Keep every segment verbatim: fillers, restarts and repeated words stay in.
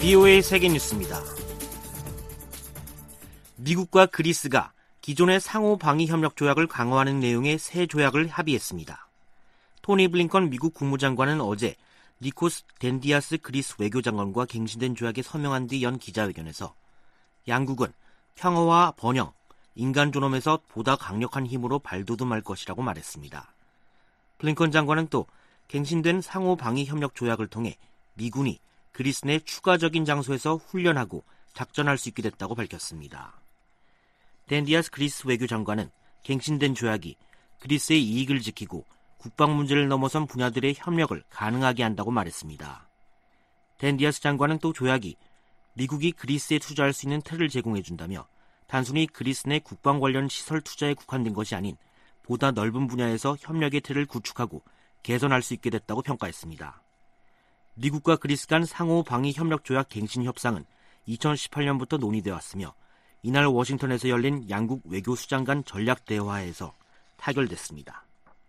브이오에이 세계뉴스입니다. 미국과 그리스가 기존의 상호 방위 협력 조약을 강화하는 내용의 새 조약을 합의했습니다. 토니 블링컨 미국 국무장관은 어제 니코스 덴디아스 그리스 외교장관과 갱신된 조약에 서명한 뒤 연 기자회견에서 양국은 평화와 번영, 인간 존엄에서 보다 강력한 힘으로 발돋움할 것이라고 말했습니다. 블링컨 장관은 또 갱신된 상호 방위 협력 조약을 통해 미군이 그리스 내 추가적인 장소에서 훈련하고 작전할 수 있게 됐다고 밝혔습니다. 덴디아스 그리스 외교장관은 갱신된 조약이 그리스의 이익을 지키고 국방 문제를 넘어선 분야들의 협력을 가능하게 한다고 말했습니다. 덴디아스 장관은 또 조약이 미국이 그리스에 투자할 수 있는 틀을 제공해준다며 단순히 그리스 내 국방 관련 시설 투자에 국한된 것이 아닌 보다 넓은 분야에서 협력의 틀을 구축하고 개선할 수 있게 됐다고 평가했습니다. 미국과 그리스 간 상호 방위 협력 조약 갱신 협상은 이천십팔 년부터 논의되어 왔으며 이날 워싱턴에서 열린 양국 외교수장 간 전략 대화에서 타결됐습니다.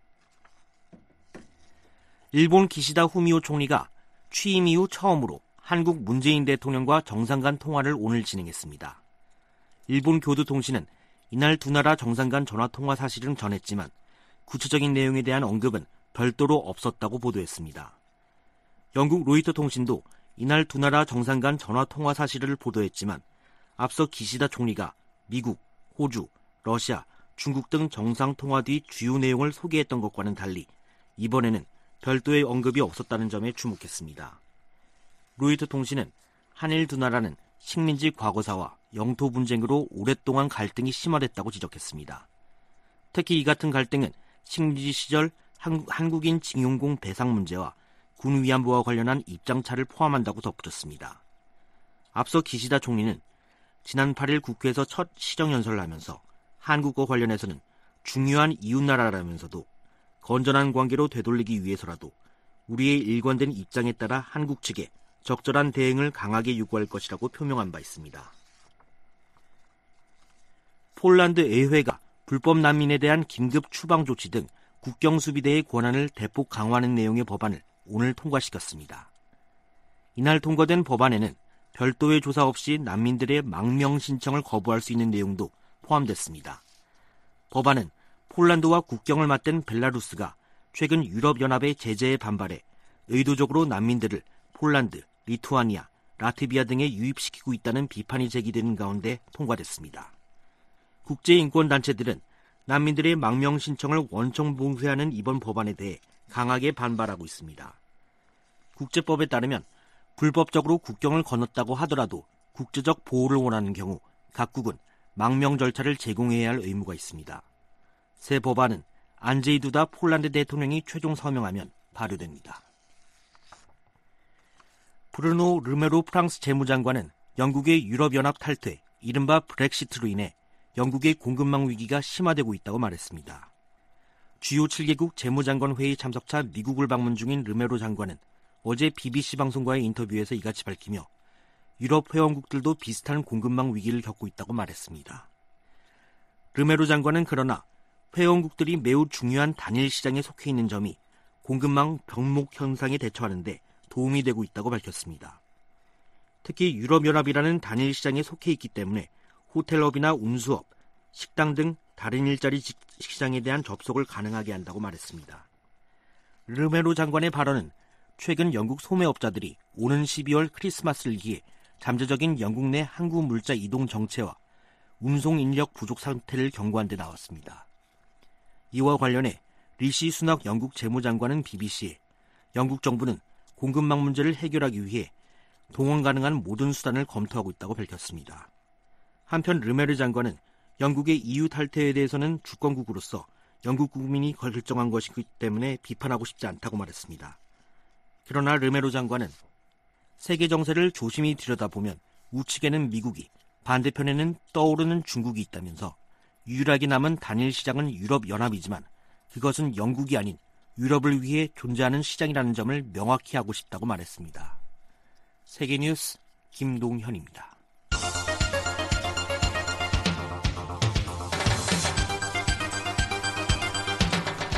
일본 기시다 후미오 총리가 취임 이후 처음으로 한국 문재인 대통령과 정상 간 통화를 오늘 진행했습니다. 일본 교도통신은 이날 두 나라 정상 간 전화통화 사실은 전했지만 구체적인 내용에 대한 언급은 별도로 없었다고 보도했습니다. 영국 로이터 통신도 이날 두 나라 정상 간 전화통화 사실을 보도했지만 앞서 기시다 총리가 미국, 호주, 러시아, 중국 등 정상통화 뒤 주요 내용을 소개했던 것과는 달리 이번에는 별도의 언급이 없었다는 점에 주목했습니다. 로이터 통신은 한일 두 나라는 식민지 과거사와 영토 분쟁으로 오랫동안 갈등이 심화됐다고 지적했습니다. 특히 이 같은 갈등은 식민지 시절 한, 한국인 징용공 배상 문제와 군 위안부와 관련한 입장차를 포함한다고 덧붙였습니다. 앞서 기시다 총리는 지난 팔 일 국회에서 첫 시정연설을 하면서 한국과 관련해서는 중요한 이웃나라라면서도 건전한 관계로 되돌리기 위해서라도 우리의 일관된 입장에 따라 한국 측에 적절한 대응을 강하게 요구할 것이라고 표명한 바 있습니다. 폴란드 의회가 불법 난민에 대한 긴급 추방 조치 등 국경수비대의 권한을 대폭 강화하는 내용의 법안을 오늘 통과시켰습니다. 이날 통과된 법안에는 별도의 조사 없이 난민들의 망명 신청을 거부할 수 있는 내용도 포함됐습니다. 법안은 폴란드와 국경을 맞댄 벨라루스가 최근 유럽연합의 제재에 반발해 의도적으로 난민들을 폴란드, 리투아니아, 라트비아 등에 유입시키고 있다는 비판이 제기되는 가운데 통과됐습니다. 국제인권단체들은 난민들의 망명 신청을 원청 봉쇄하는 이번 법안에 대해 강하게 반발하고 있습니다. 국제법에 따르면 불법적으로 국경을 건넜다고 하더라도 국제적 보호를 원하는 경우 각국은 망명 절차를 제공해야 할 의무가 있습니다. 새 법안은 안제이 두다 폴란드 대통령이 최종 서명하면 발효됩니다. 브루노 르메로 프랑스 재무장관은 영국의 유럽연합 탈퇴, 이른바 브렉시트로 인해 영국의 공급망 위기가 심화되고 있다고 말했습니다. 주요 칠 개국 재무장관 회의 참석차 미국을 방문 중인 르메로 장관은 어제 비비씨 방송과의 인터뷰에서 이같이 밝히며 유럽 회원국들도 비슷한 공급망 위기를 겪고 있다고 말했습니다. 르메로 장관은 그러나 회원국들이 매우 중요한 단일 시장에 속해 있는 점이 공급망 병목 현상에 대처하는 데 도움이 되고 있다고 밝혔습니다. 특히 유럽연합이라는 단일 시장에 속해 있기 때문에 호텔업이나 운수업, 식당 등 다른 일자리 시장에 대한 접속을 가능하게 한다고 말했습니다. 르메로 장관의 발언은 최근 영국 소매업자들이 오는 십이월 크리스마스를 기해 잠재적인 영국 내 항구 물자 이동 정체와 운송 인력 부족 상태를 경고한 데 나왔습니다. 이와 관련해 리시 수낙 영국 재무장관은 비비씨에 영국 정부는 공급망 문제를 해결하기 위해 동원 가능한 모든 수단을 검토하고 있다고 밝혔습니다. 한편 르메르 장관은 영국의 이유 탈퇴에 대해서는 주권국으로서 영국 국민이 결정한 것이기 때문에 비판하고 싶지 않다고 말했습니다. 그러나 르메로 장관은 세계 정세를 조심히 들여다보면 우측에는 미국이, 반대편에는 떠오르는 중국이 있다면서 유일하게 남은 단일 시장은 유럽연합이지만 그것은 영국이 아닌 유럽을 위해 존재하는 시장이라는 점을 명확히 하고 싶다고 말했습니다. 세계뉴스 김동현입니다.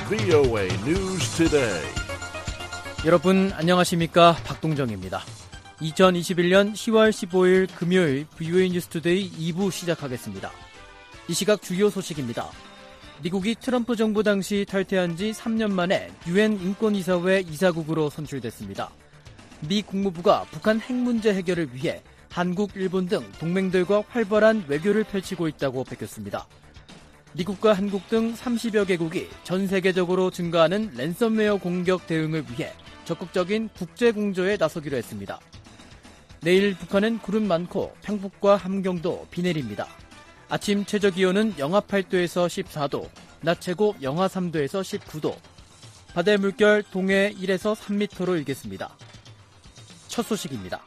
브이오에이 News Today. 여러분 안녕하십니까? 박동정입니다. 이천이십일년 시월 십오일 금요일 브이오에이 뉴스투데이 이 부 시작하겠습니다. 이 시각 주요 소식입니다. 미국이 트럼프 정부 당시 탈퇴한 지 삼 년 만에 유엔 인권이사회 이사국으로 선출됐습니다. 미 국무부가 북한 핵 문제 해결을 위해 한국, 일본 등 동맹들과 활발한 외교를 펼치고 있다고 밝혔습니다. 미국과 한국 등 삼십여 개국이 전 세계적으로 증가하는 랜섬웨어 공격 대응을 위해 적극적인 국제 공조에 나서기로 했습니다. 내일 북한은 구름 많고 평북과 함경도 비 내립니다. 아침 최저기온은 영하 팔 도에서 십사 도, 낮 최고 영하 삼 도에서 십구 도, 바다의 물결 동해 일에서 삼 미터로 일겠습니다. 첫 소식입니다.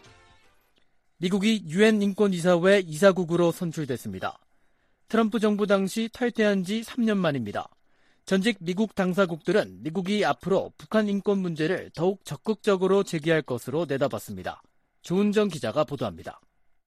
미국이 유엔 인권이사회 이사국으로 선출됐습니다. 트럼프 정부 당시 탈퇴한 지 삼 년 만입니다. 전직 미국 당사국들은 미국이 앞으로 북한 인권 문제를 더욱 적극적으로 제기할 것으로 내다봤습니다. 조은정 기자가 보도합니다.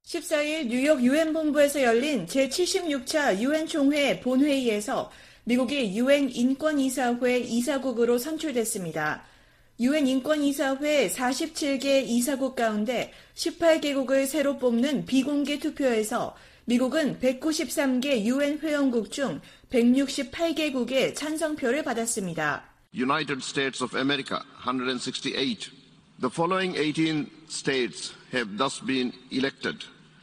십사일 뉴욕 유엔 본부에서 열린 제칠십육 차 유엔 총회 본회의에서 미국이 유엔 인권이사회 이사국으로 선출됐습니다. 유엔 인권이사회 사십칠 개 이사국 가운데 십팔 개국을 새로 뽑는 비공개 투표에서 미국은 백구십삼 개 유엔 회원국 중 백육십팔 개국의 찬성표를 받았습니다. United States of America, one hundred sixty-eight. The following eighteen states have thus been elected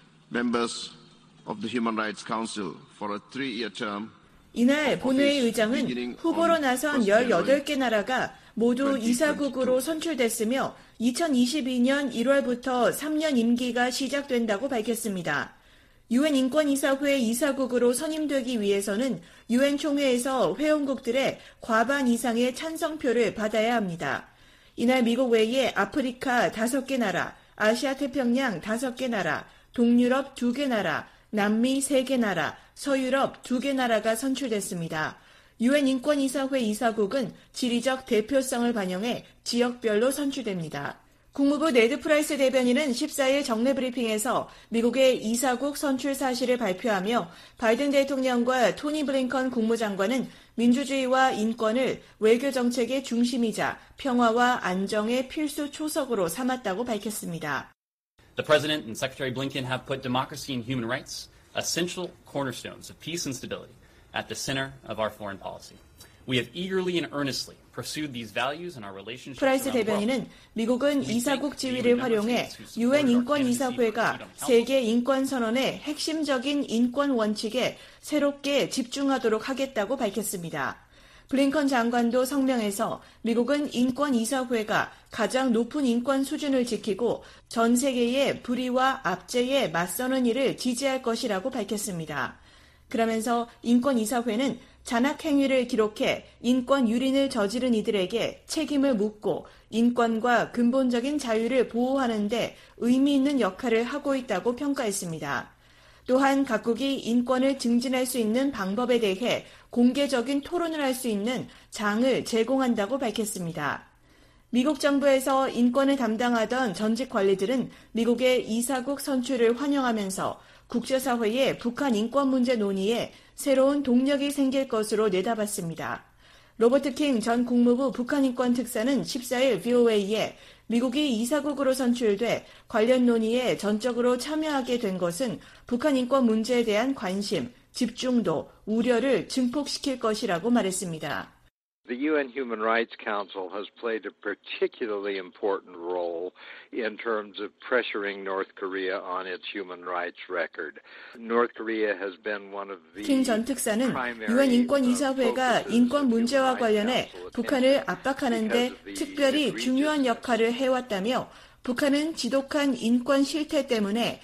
members of the Human Rights Council for a three-year term. 이날 본회의 의장은 후보로 나선 열여덟 개 나라가 모두 이사국으로 선출됐으며 이천이십이년 일월부터 삼 년 임기가 시작된다고 밝혔습니다. 유엔 인권이사회 이사국으로 선임되기 위해서는 유엔 총회에서 회원국들의 과반 이상의 찬성표를 받아야 합니다. 이날 미국 외에 아프리카 다섯 개 나라, 아시아 태평양 다섯 개 나라, 동유럽 두 개 나라, 남미 세 개 나라, 서유럽 두 개 나라가 선출됐습니다. 유엔 인권이사회 이사국은 지리적 대표성을 반영해 지역별로 선출됩니다. 국무부 네드 프라이스 대변인은 십사일 정례 브리핑에서 미국의 이사국 선출 사실을 발표하며 바이든 대통령과 토니 블링컨 국무장관은 민주주의와 인권을 외교 정책의 중심이자 평화와 안정의 필수 초석으로 삼았다고 밝혔습니다. The President and Secretary Blinken have put democracy and human rights, essential cornerstones of peace and stability, at the center of our foreign policy. We have eagerly and earnestly pursued these values in our relationships. 프라이스 대변인은 미국은 이사국 지위를 활용해 유엔 인권이사회가 세계 인권 선언의 핵심적인 인권 원칙에 새롭게 집중하도록 하겠다고 밝혔습니다. 블링컨 장관도 성명에서 미국은 인권이사회가 가장 높은 인권 수준을 지키고 전 세계의 불의와 압제에 맞서는 일을 지지할 것이라고 밝혔습니다. 그러면서 인권이사회는 잔악 행위를 기록해 인권 유린을 저지른 이들에게 책임을 묻고 인권과 근본적인 자유를 보호하는 데 의미 있는 역할을 하고 있다고 평가했습니다. 또한 각국이 인권을 증진할 수 있는 방법에 대해 공개적인 토론을 할 수 있는 장을 제공한다고 밝혔습니다. 미국 정부에서 인권을 담당하던 전직 관리들은 미국의 이사국 선출을 환영하면서 국제사회의 북한 인권 문제 논의에 새로운 동력이 생길 것으로 내다봤습니다. 로버트 킹 전 국무부 북한 인권 특사는 십사일 브이오에이에 미국이 이사국으로 선출돼 관련 논의에 전적으로 참여하게 된 것은 북한 인권 문제에 대한 관심, 집중도, 우려를 증폭시킬 것이라고 말했습니다. The 유엔 Human Rights Council has played a particularly important role in terms of pressuring North Korea on its human rights record. North Korea has been one of the 킹 전 특사는 유엔 인권이사회가 인권 문제와 관련해 북한을 압박하는 데 특별히 중요한 역할을 해왔다며 북한은 지독한 인권 실태 때문에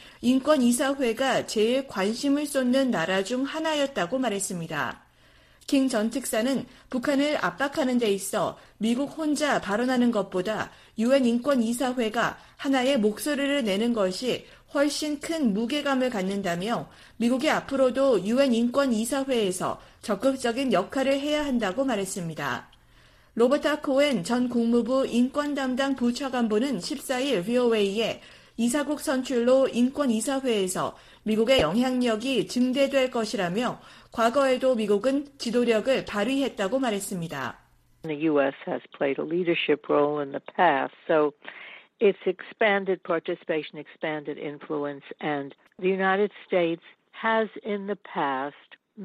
인권이사회가 제일 관심을 쏟는 나라 중 하나였다고 말했습니다. 킹 전 특사는 북한을 압박하는 데 있어 미국 혼자 발언하는 것보다 유엔 인권이사회가 하나의 목소리를 내는 것이 훨씬 큰 무게감을 갖는다며 미국이 앞으로도 유엔 인권이사회에서 적극적인 역할을 해야 한다고 말했습니다. 로버타 코엔 전 국무부 인권 담당 부차관보는 십사일 브이오에이에 이사국 선출로 인권이사회에서 미국의 영향력이 증대될 것이라며 과거에도 미국은 지도력을 발휘했다고 말했습니다. The U S has played a leadership role in the past, so its expanded participation, expanded influence, and the United States has in the past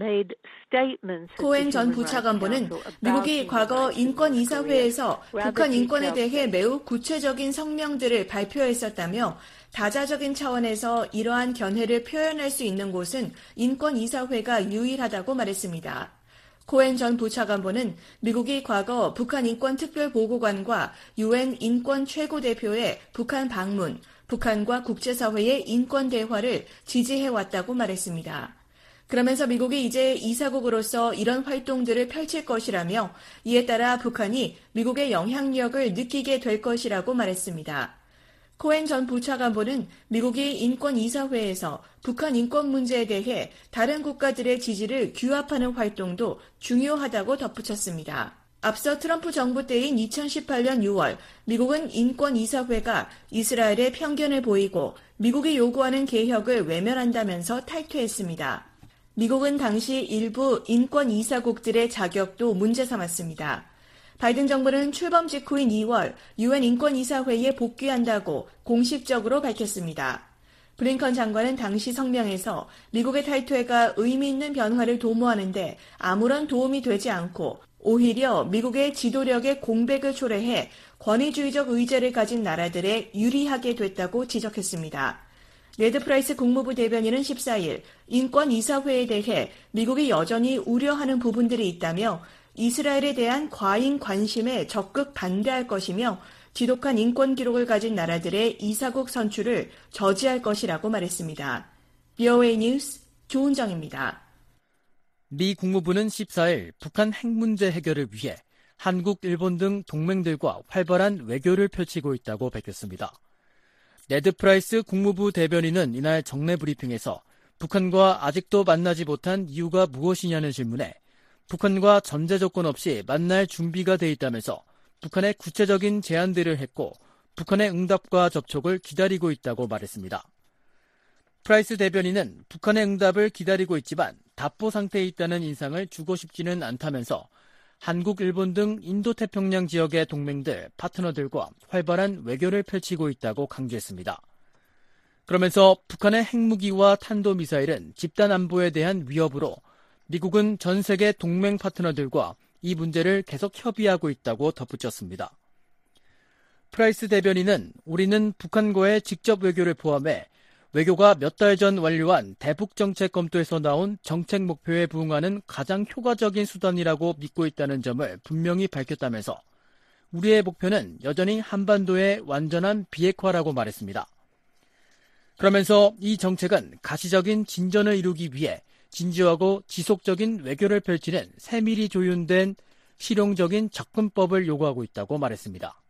코엔 전 부차관보는 미국이 과거 인권이사회에서 북한 인권에 대해 매우 구체적인 성명들을 발표했었다며 다자적인 차원에서 이러한 견해를 표현할 수 있는 곳은 인권이사회가 유일하다고 말했습니다. 코엔 전 부차관보는 미국이 과거 북한 인권특별보고관과 유엔 인권 최고대표의 북한 방문, 북한과 국제사회의 인권 대화를 지지해왔다고 말했습니다. 그러면서 미국이 이제 이사국으로서 이런 활동들을 펼칠 것이라며 이에 따라 북한이 미국의 영향력을 느끼게 될 것이라고 말했습니다. 코엔 전 부차관보는 미국이 인권이사회에서 북한 인권 문제에 대해 다른 국가들의 지지를 규합하는 활동도 중요하다고 덧붙였습니다. 앞서 트럼프 정부 때인 이천십팔년 유월 미국은 인권이사회가 이스라엘에 편견을 보이고 미국이 요구하는 개혁을 외면한다면서 탈퇴했습니다. 미국은 당시 일부 인권이사국들의 자격도 문제 삼았습니다. 바이든 정부는 출범 직후인 이월 유엔 인권이사회에 복귀한다고 공식적으로 밝혔습니다. 블링컨 장관은 당시 성명에서 미국의 탈퇴가 의미 있는 변화를 도모하는데 아무런 도움이 되지 않고 오히려 미국의 지도력의 공백을 초래해 권위주의적 의제를 가진 나라들에 유리하게 됐다고 지적했습니다. 네드 프라이스 국무부 대변인은 십사일 인권이사회에 대해 미국이 여전히 우려하는 부분들이 있다며 이스라엘에 대한 과잉 관심에 적극 반대할 것이며 지독한 인권 기록을 가진 나라들의 이사국 선출을 저지할 것이라고 말했습니다. 비오에이 뉴스 조은정입니다. 미 국무부는 십사일 북한 핵 문제 해결을 위해 한국, 일본 등 동맹들과 활발한 외교를 펼치고 있다고 밝혔습니다. 네드 프라이스 국무부 대변인은 이날 정례 브리핑에서 북한과 아직도 만나지 못한 이유가 무엇이냐는 질문에 북한과 전제 조건 없이 만날 준비가 돼 있다면서 북한의 구체적인 제안들을 했고 북한의 응답과 접촉을 기다리고 있다고 말했습니다. 프라이스 대변인은 북한의 응답을 기다리고 있지만 답보 상태에 있다는 인상을 주고 싶지는 않다면서 한국, 일본 등 인도태평양 지역의 동맹들, 파트너들과 활발한 외교를 펼치고 있다고 강조했습니다. 그러면서 북한의 핵무기와 탄도미사일은 집단 안보에 대한 위협으로 미국은 전 세계 동맹 파트너들과 이 문제를 계속 협의하고 있다고 덧붙였습니다. 프라이스 대변인은 우리는 북한과의 직접 외교를 포함해 외교가 몇 달 전 완료한 대북 정책 검토에서 나온 정책 목표에 부응하는 가장 효과적인 수단이라고 믿고 있다는 점을 분명히 밝혔다면서 우리의 목표는 여전히 한반도의 완전한 비핵화라고 말했습니다. 그러면서 이 정책은 가시적인 진전을 이루기 위해 진지하고 지속적인 외교를 펼치는 세밀히 조율된 실용적인 접근법을 요구하고 있다고 말했습니다.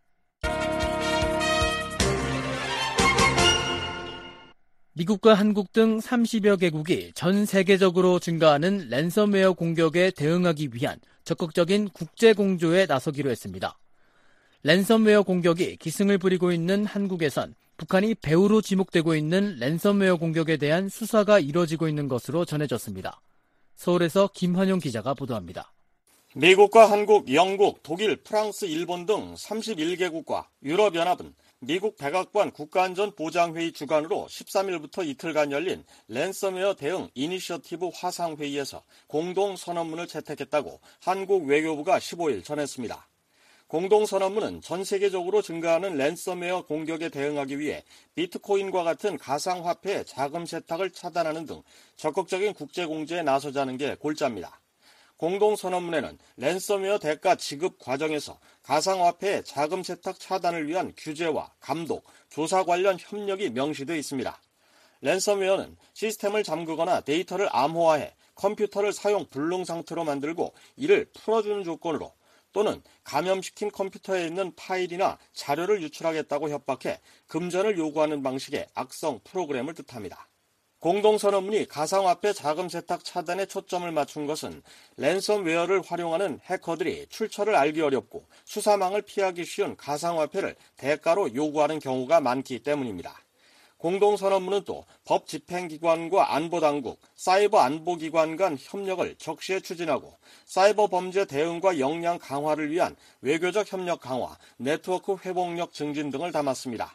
미국과 한국 등 삼십여 개국이 전 세계적으로 증가하는 랜섬웨어 공격에 대응하기 위한 적극적인 국제 공조에 나서기로 했습니다. 랜섬웨어 공격이 기승을 부리고 있는 한국에선 북한이 배후로 지목되고 있는 랜섬웨어 공격에 대한 수사가 이뤄지고 있는 것으로 전해졌습니다. 서울에서 김환용 기자가 보도합니다. 미국과 한국, 영국, 독일, 프랑스, 일본 등 삼십일 개국과 유럽연합은 미국 백악관 국가안전보장회의 주관으로 십삼일부터 이틀간 열린 랜섬웨어 대응 이니셔티브 화상회의에서 공동선언문을 채택했다고 한국 외교부가 십오일 전했습니다. 공동선언문은 전 세계적으로 증가하는 랜섬웨어 공격에 대응하기 위해 비트코인과 같은 가상화폐의 자금 세탁을 차단하는 등 적극적인 국제공조에 나서자는 게 골자입니다. 공동선언문에는 랜섬웨어 대가 지급 과정에서 가상화폐의 자금 세탁 차단을 위한 규제와 감독, 조사 관련 협력이 명시되어 있습니다. 랜섬웨어는 시스템을 잠그거나 데이터를 암호화해 컴퓨터를 사용 불능 상태로 만들고 이를 풀어주는 조건으로 또는 감염시킨 컴퓨터에 있는 파일이나 자료를 유출하겠다고 협박해 금전을 요구하는 방식의 악성 프로그램을 뜻합니다. 공동선언문이 가상화폐 자금 세탁 차단에 초점을 맞춘 것은 랜섬웨어를 활용하는 해커들이 출처를 알기 어렵고 수사망을 피하기 쉬운 가상화폐를 대가로 요구하는 경우가 많기 때문입니다. 공동선언문은 또 법 집행기관과 안보당국, 사이버 안보기관 간 협력을 적시에 추진하고 사이버 범죄 대응과 역량 강화를 위한 외교적 협력 강화, 네트워크 회복력 증진 등을 담았습니다.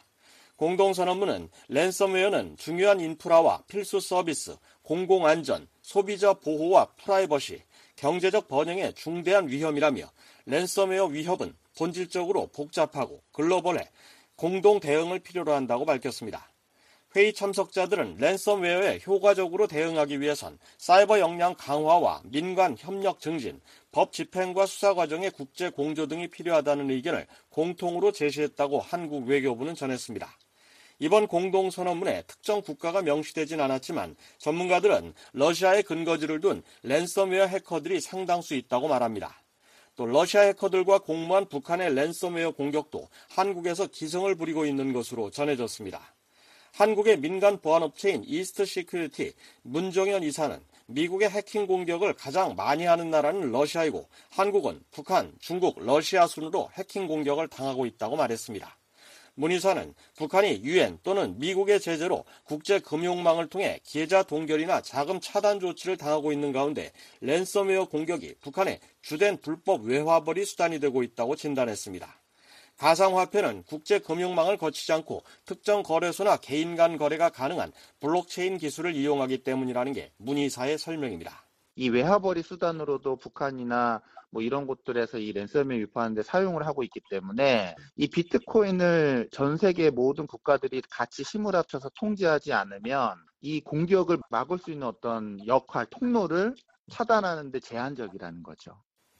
공동선언문은 랜섬웨어는 중요한 인프라와 필수 서비스, 공공안전, 소비자 보호와 프라이버시, 경제적 번영의 중대한 위험이라며 랜섬웨어 위협은 본질적으로 복잡하고 글로벌해 공동 대응을 필요로 한다고 밝혔습니다. 회의 참석자들은 랜섬웨어에 효과적으로 대응하기 위해선 사이버 역량 강화와 민관 협력 증진, 법 집행과 수사 과정의 국제 공조 등이 필요하다는 의견을 공통으로 제시했다고 한국 외교부는 전했습니다. 이번 공동선언문에 특정 국가가 명시되진 않았지만 전문가들은 러시아에 근거지를 둔 랜섬웨어 해커들이 상당수 있다고 말합니다. 또 러시아 해커들과 공모한 북한의 랜섬웨어 공격도 한국에서 기승을 부리고 있는 것으로 전해졌습니다. 한국의 민간 보안업체인 이스트 시큐리티 문정현 이사는 미국의 해킹 공격을 가장 많이 하는 나라는 러시아이고 한국은 북한, 중국, 러시아 순으로 해킹 공격을 당하고 있다고 말했습니다. 문 이사는 북한이 유엔 또는 미국의 제재로 국제금융망을 통해 계좌 동결이나 자금 차단 조치를 당하고 있는 가운데 랜섬웨어 공격이 북한의 주된 불법 외화벌이 수단이 되고 있다고 진단했습니다. 가상화폐는 국제금융망을 거치지 않고 특정 거래소나 개인 간 거래가 가능한 블록체인 기술을 이용하기 때문이라는 게 문 이사의 설명입니다. 이 외화벌이 수단으로도 북한이나 뭐 이런 곳들에서 이 랜섬웨어 유포하는 데 사용을 하고 있기 때문에 이 비트코인을 전 세계 모든 국가들이 같이 힘을 합쳐서 통제하지 않으면 이 공격을 막을 수 있는 어떤 역할, 통로를 차단하는 데 제한적이라는 거죠.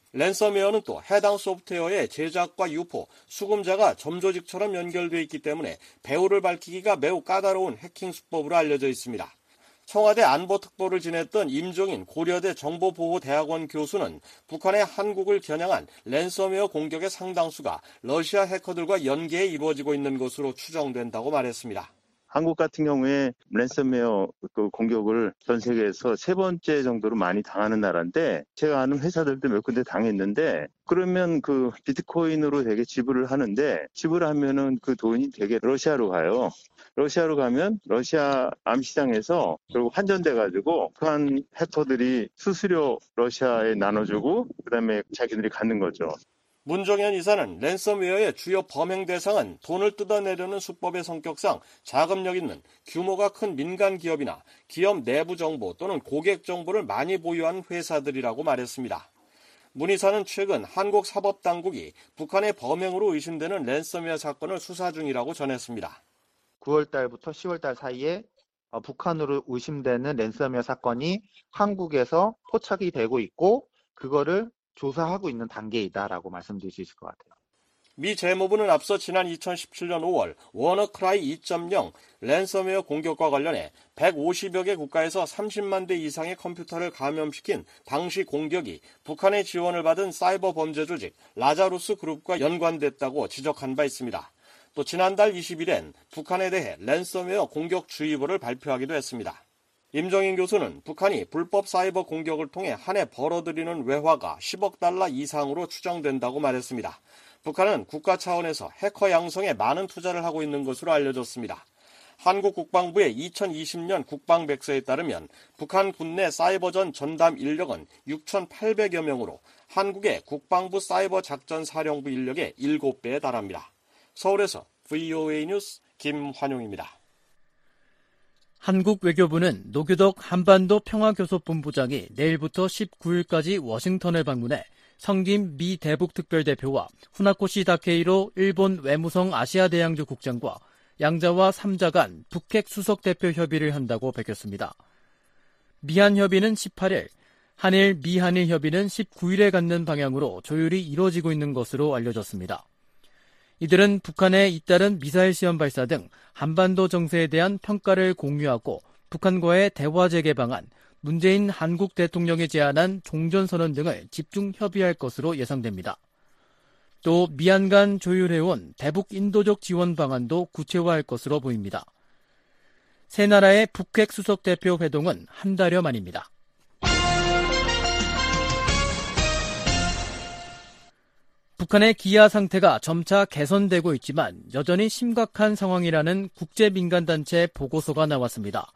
랜섬웨어는 또 해당 소프트웨어의 제작과 유포, 수금자가 점조직처럼 연결되어 있기 때문에 배후를 밝히기가 매우 까다로운 해킹 수법으로 알려져 있습니다. 청와대 안보특보를 지냈던 임종인 고려대 정보보호대학원 교수는 북한의 한국을 겨냥한 랜섬웨어 공격의 상당수가 러시아 해커들과 연계해 이루어지고 있는 것으로 추정된다고 말했습니다. 한국 같은 경우에 랜섬웨어 그 공격을 전 세계에서 세 번째 정도로 많이 당하는 나라인데 제가 아는 회사들도 몇 군데 당했는데 그러면 그 비트코인으로 되게 지불을 하는데 지불을 하면은 그 돈이 되게 러시아로 가요. 러시아로 가면 러시아 암시장에서 결국 환전돼가지고 북한 해커들이 수수료 러시아에 나눠주고 그다음에 자기들이 갖는 거죠. 문정현 이사는 랜섬웨어의 주요 범행 대상은 돈을 뜯어내려는 수법의 성격상 자금력 있는 규모가 큰 민간 기업이나 기업 내부 정보 또는 고객 정보를 많이 보유한 회사들이라고 말했습니다. 문 이사는 최근 한국 사법당국이 북한의 범행으로 의심되는 랜섬웨어 사건을 수사 중이라고 전했습니다. 구월 달부터 시월 달 사이에 북한으로 의심되는 랜섬웨어 사건이 한국에서 포착이 되고 있고 그거를 조사하고 있는 단계이다라고 말씀드릴 수 있을 것 같아요. 미 재무부는 앞서 지난 이천십칠년 오월 워너크라이 이 점 영 랜섬웨어 공격과 관련해 백오십여 개 국가에서 삼십만 대 이상의 컴퓨터를 감염시킨 당시 공격이 북한의 지원을 받은 사이버 범죄 조직 라자루스 그룹과 연관됐다고 지적한 바 있습니다. 또 지난달 이십일엔 북한에 대해 랜섬웨어 공격 주의보를 발표하기도 했습니다. 임정인 교수는 북한이 불법 사이버 공격을 통해 한 해 벌어들이는 외화가 십억 달러 이상으로 추정된다고 말했습니다. 북한은 국가 차원에서 해커 양성에 많은 투자를 하고 있는 것으로 알려졌습니다. 한국 국방부의 이천이십년 국방백서에 따르면 북한 국내 사이버전 전담 인력은 육천팔백여 명으로 한국의 국방부 사이버 작전 사령부 인력의 일곱 배에 달합니다. 서울에서 브이오에이 뉴스 김환용입니다. 한국 외교부는 노규덕 한반도 평화교섭본부장이 내일부터 십구일까지 워싱턴을 방문해 성김 미 대북특별대표와 후나코시 다케이로 일본 외무성 아시아대양조 국장과 양자와 삼자 간 북핵 수석대표 협의를 한다고 밝혔습니다. 미한협의는 십팔일, 한일 미한일 협의는 십구일에 갖는 방향으로 조율이 이루어지고 있는 것으로 알려졌습니다. 이들은 북한의 잇따른 미사일 시험 발사 등 한반도 정세에 대한 평가를 공유하고 북한과의 대화 재개 방안, 문재인 한국 대통령이 제안한 종전선언 등을 집중 협의할 것으로 예상됩니다. 또 미한 간 조율해온 대북 인도적 지원 방안도 구체화할 것으로 보입니다. 세 나라의 북핵 수석 대표 회동은 한 달여 만입니다. 북한의 기아 상태가 점차 개선되고 있지만 여전히 심각한 상황이라는 국제민간단체 보고서가 나왔습니다.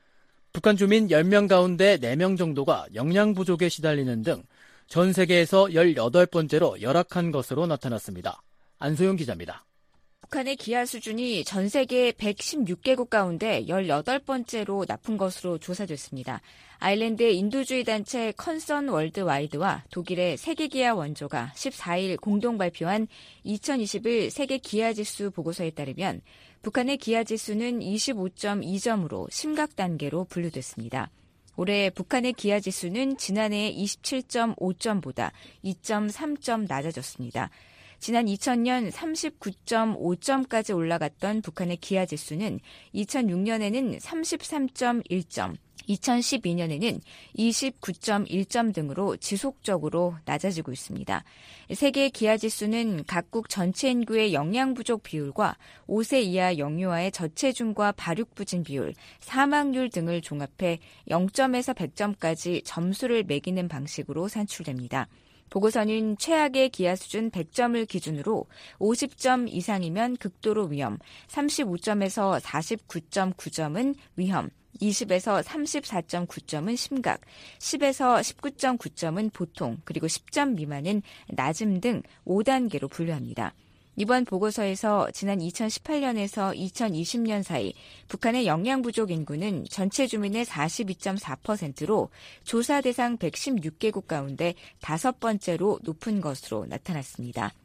북한 주민 열 명 가운데 네 명 정도가 영양 부족에 시달리는 등 전 세계에서 열여덟 번째로 열악한 것으로 나타났습니다. 안소영 기자입니다. 북한의 기아 수준이 전 세계 백십육 개국 가운데 열여덟 번째로 나쁜 것으로 조사됐습니다. 아일랜드의 인도주의 단체 컨선 월드와이드와 독일의 세계기아 원조가 십사 일 공동 발표한 이천이십일 세계 기아지수 보고서에 따르면 북한의 기아지수는 이십오 점 이 점으로 심각 단계로 분류됐습니다. 올해 북한의 기아지수는 지난해의 이십칠 점 오 점보다 이 점 삼 점 낮아졌습니다. 지난 이천 년 삼십구 점 오 점까지 올라갔던 북한의 기아지수는 이천육 년에는 삼십삼 점 일 점, 이천십이 년에는 이십구 점 일 점 등으로 지속적으로 낮아지고 있습니다. 세계 기아지수는 각국 전체 인구의 영양 부족 비율과 오 세 이하 영유아의 저체중과 발육부진 비율, 사망률 등을 종합해 영 점에서 백 점까지 점수를 매기는 방식으로 산출됩니다. 보고서는 최악의 기아 수준 백 점을 기준으로 오십 점 이상이면 극도로 위험, 삼십오 점에서 사십구 점 구 점은 위험, 이십에서 삼십사 점 구 점은 심각, 십에서 십구 점 구 점은 보통, 그리고 십 점 미만은 낮음 등 오 단계로 분류합니다. 이번 보고서에서 지난 이천십팔 년에서 이천이십 년 사이 북한의 영양 부족 인구는 전체 주민의 사십이 점 사 퍼센트로 조사 대상 백십육 개국 가운데 다섯 번째로 높은 것으로 나타났습니다.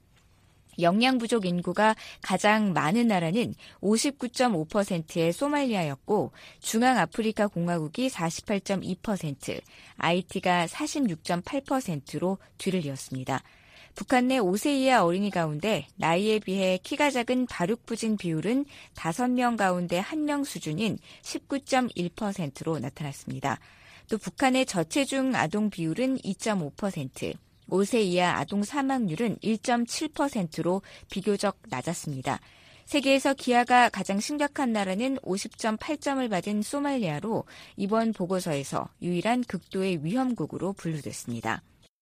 영양 부족 인구가 가장 많은 나라는 오십구 점 오 퍼센트의 소말리아였고 중앙아프리카 공화국이 사십팔 점 이 퍼센트, 아이티가 사십육 점 팔 퍼센트로 뒤를 이었습니다. 북한 내 오 세 이하 어린이 가운데 나이에 비해 키가 작은 발육부진 비율은 다섯 명 가운데 한 명 수준인 십구 점 일 퍼센트로 나타났습니다. 또 북한의 저체중 아동 비율은 이 점 오 퍼센트, 오 세 이하 아동 사망률은 일 점 칠 퍼센트로 비교적 낮았습니다. 세계에서 기아가 가장 심각한 나라는 오십 점 팔 점을 받은 소말리아로 이번 보고서에서 유일한 극도의 위험국으로 분류됐습니다.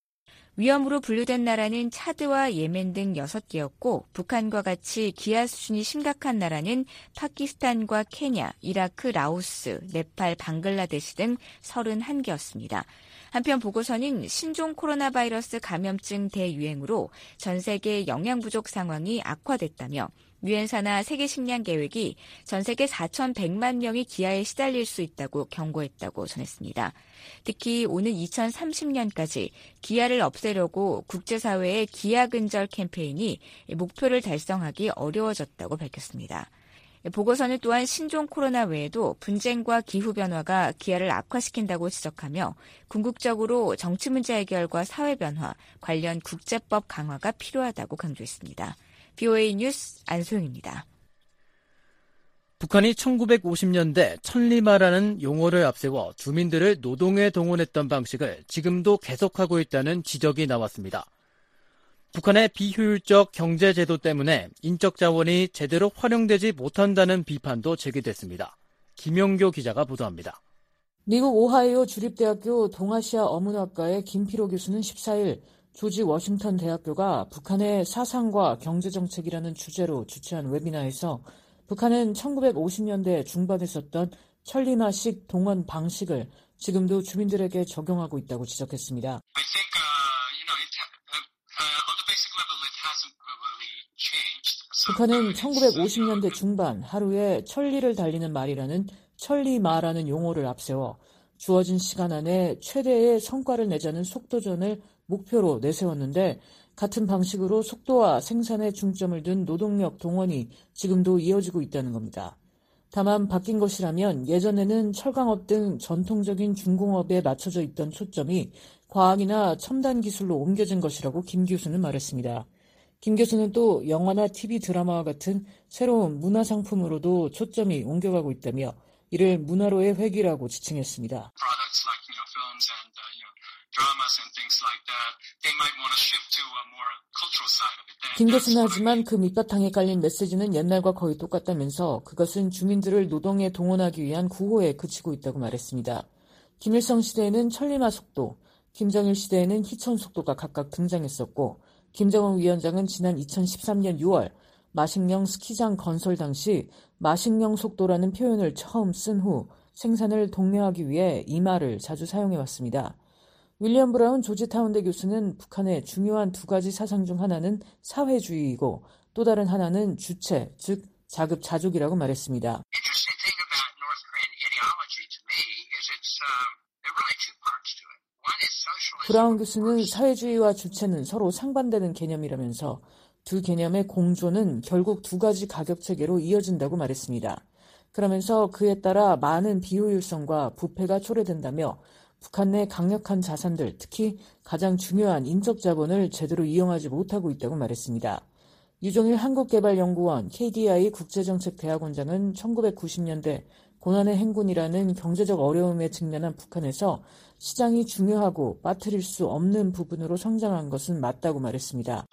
위험으로 분류된 나라는 차드와 예멘 등 여섯 개였고 북한과 같이 기아 수준이 심각한 나라는 파키스탄과 케냐, 이라크, 라오스, 네팔, 방글라데시 등 서른한 개였습니다. 한편 보고서는 신종 코로나 바이러스 감염증 대유행으로 전 세계 영양 부족 상황이 악화됐다며 유엔사나 세계식량계획이 전 세계 사천백만 명이 기아에 시달릴 수 있다고 경고했다고 전했습니다. 특히 오는 이천삼십 년까지 기아를 없애려고 국제사회의 기아 근절 캠페인이 목표를 달성하기 어려워졌다고 밝혔습니다. 보고서는 또한 신종 코로나 외에도 분쟁과 기후변화가 기아를 악화시킨다고 지적하며 궁극적으로 정치 문제 해결과 사회변화, 관련 국제법 강화가 필요하다고 강조했습니다. 비오에이 뉴스 안소영입니다. 북한이 천구백오십 년대 천리마라는 용어를 앞세워 주민들을 노동에 동원했던 방식을 지금도 계속하고 있다는 지적이 나왔습니다. 북한의 비효율적 경제제도 때문에 인적 자원이 제대로 활용되지 못한다는 비판도 제기됐습니다. 김영교 기자가 보도합니다. 미국 오하이오 주립대학교 동아시아 어문학과의 김필호 교수는 십사 일 조지 워싱턴 대학교가 북한의 사상과 경제정책이라는 주제로 주최한 웨비나에서 북한은 천구백오십 년대 중반에 썼던 천리마식 동원 방식을 지금도 주민들에게 적용하고 있다고 지적했습니다. 북한은 천구백오십 년대 중반 하루에 천리를 달리는 말이라는 천리마라는 용어를 앞세워 주어진 시간 안에 최대의 성과를 내자는 속도전을 목표로 내세웠는데 같은 방식으로 속도와 생산에 중점을 둔 노동력 동원이 지금도 이어지고 있다는 겁니다. 다만 바뀐 것이라면 예전에는 철강업 등 전통적인 중공업에 맞춰져 있던 초점이 과학이나 첨단 기술로 옮겨진 것이라고 김 교수는 말했습니다. 김 교수는 또 영화나 티비 드라마와 같은 새로운 문화 상품으로도 초점이 옮겨가고 있다며 이를 문화로의 회귀라고 지칭했습니다. 김 교수는 하지만 그 밑바탕에 깔린 메시지는 옛날과 거의 똑같다면서 그것은 주민들을 노동에 동원하기 위한 구호에 그치고 있다고 말했습니다. 김일성 시대에는 천리마 속도, 김정일 시대에는 희천 속도가 각각 등장했었고 김정은 위원장은 지난 이천십삼년 유월 마식령 스키장 건설 당시 마식령 속도라는 표현을 처음 쓴 후 생산을 독려하기 위해 이 말을 자주 사용해왔습니다. 윌리엄 브라운 조지타운대 교수는 북한의 중요한 두 가지 사상 중 하나는 사회주의이고 또 다른 하나는 주체, 즉 자급자족이라고 말했습니다. 브라운 교수는 사회주의와 주체는 서로 상반되는 개념이라면서 두 개념의 공존은 결국 두 가지 가격체계로 이어진다고 말했습니다. 그러면서 그에 따라 많은 비효율성과 부패가 초래된다며 북한 내 강력한 자산들, 특히 가장 중요한 인적 자본을 제대로 이용하지 못하고 있다고 말했습니다. 유종일 한국개발연구원 케이디아이 국제정책대학원장은 천구백구십년대 고난의 행군이라는 경제적 어려움에 직면한 북한에서 시장이 중요하고 빠뜨릴 수 없는 부분으로 성장한 것은 맞다고 말했습니다.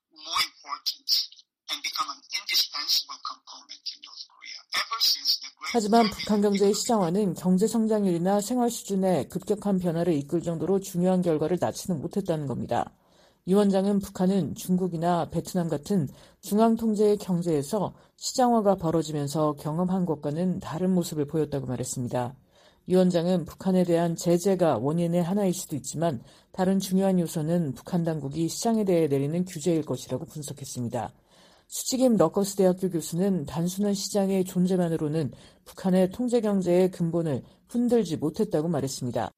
하지만 북한 경제의 시장화는 경제 성장률이나 생활 수준의 급격한 변화를 이끌 정도로 중요한 결과를 낳지는 못했다는 겁니다. 유 원장은 북한은 중국이나 베트남 같은 중앙 통제의 경제에서 시장화가 벌어지면서 경험한 것과는 다른 모습을 보였다고 말했습니다. 유 원장은 북한에 대한 제재가 원인의 하나일 수도 있지만 다른 중요한 요소는 북한 당국이 시장에 대해 내리는 규제일 것이라고 분석했습니다. 수직임 러커스 대학교 교수는 단순한 시장의 존재만으로는 북한의 통제 경제의 근본을 흔들지 못했다고 말했습니다.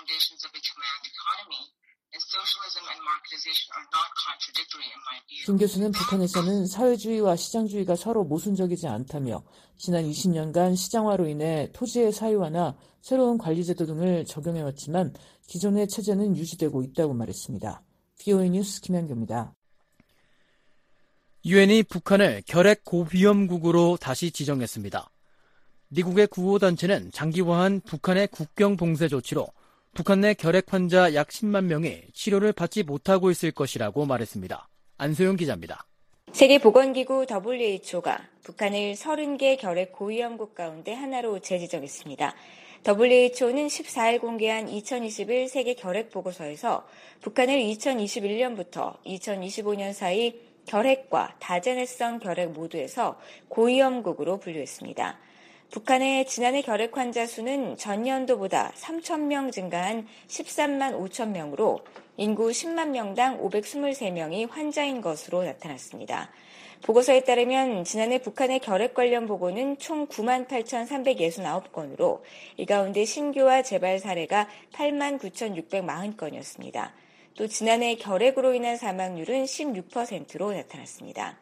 김 교수는 북한에서는 사회주의와 시장주의가 서로 모순적이지 않다며 지난 이십년간 시장화로 인해 토지의 사유화나 새로운 관리제도 등을 적용해왔지만 기존의 체제는 유지되고 있다고 말했습니다. 브이오에이 뉴스 김현규입니다. 유엔이 북한을 결핵 고위험국으로 다시 지정했습니다. 미국의 구호단체는 장기화한 북한의 국경 봉쇄 조치로 북한 내 결핵 환자 약 십만 명이 치료를 받지 못하고 있을 것이라고 말했습니다. 안소영 기자입니다. 세계보건기구 더블유에이치오가 북한을 서른 개 결핵 고위험국 가운데 하나로 재지정했습니다. 더블유에이치오는 십사일 공개한 이천이십일 세계 결핵 보고서에서 북한을 이천이십일년부터 이천이십오년 사이 결핵과 다제네성 결핵 모두에서 고위험국으로 분류했습니다. 북한의 지난해 결핵 환자 수는 전년도보다 삼천 명 증가한 십삼만 오천 명으로 인구 십만 명당 오백이십삼 명이 환자인 것으로 나타났습니다. 보고서에 따르면 지난해 북한의 결핵 관련 보고는 총 구만 팔천삼백육십구 건으로 이 가운데 신규와 재발 사례가 팔만 구천육백사십 건이었습니다. 또 지난해 결핵으로 인한 사망률은 십육 퍼센트로 나타났습니다.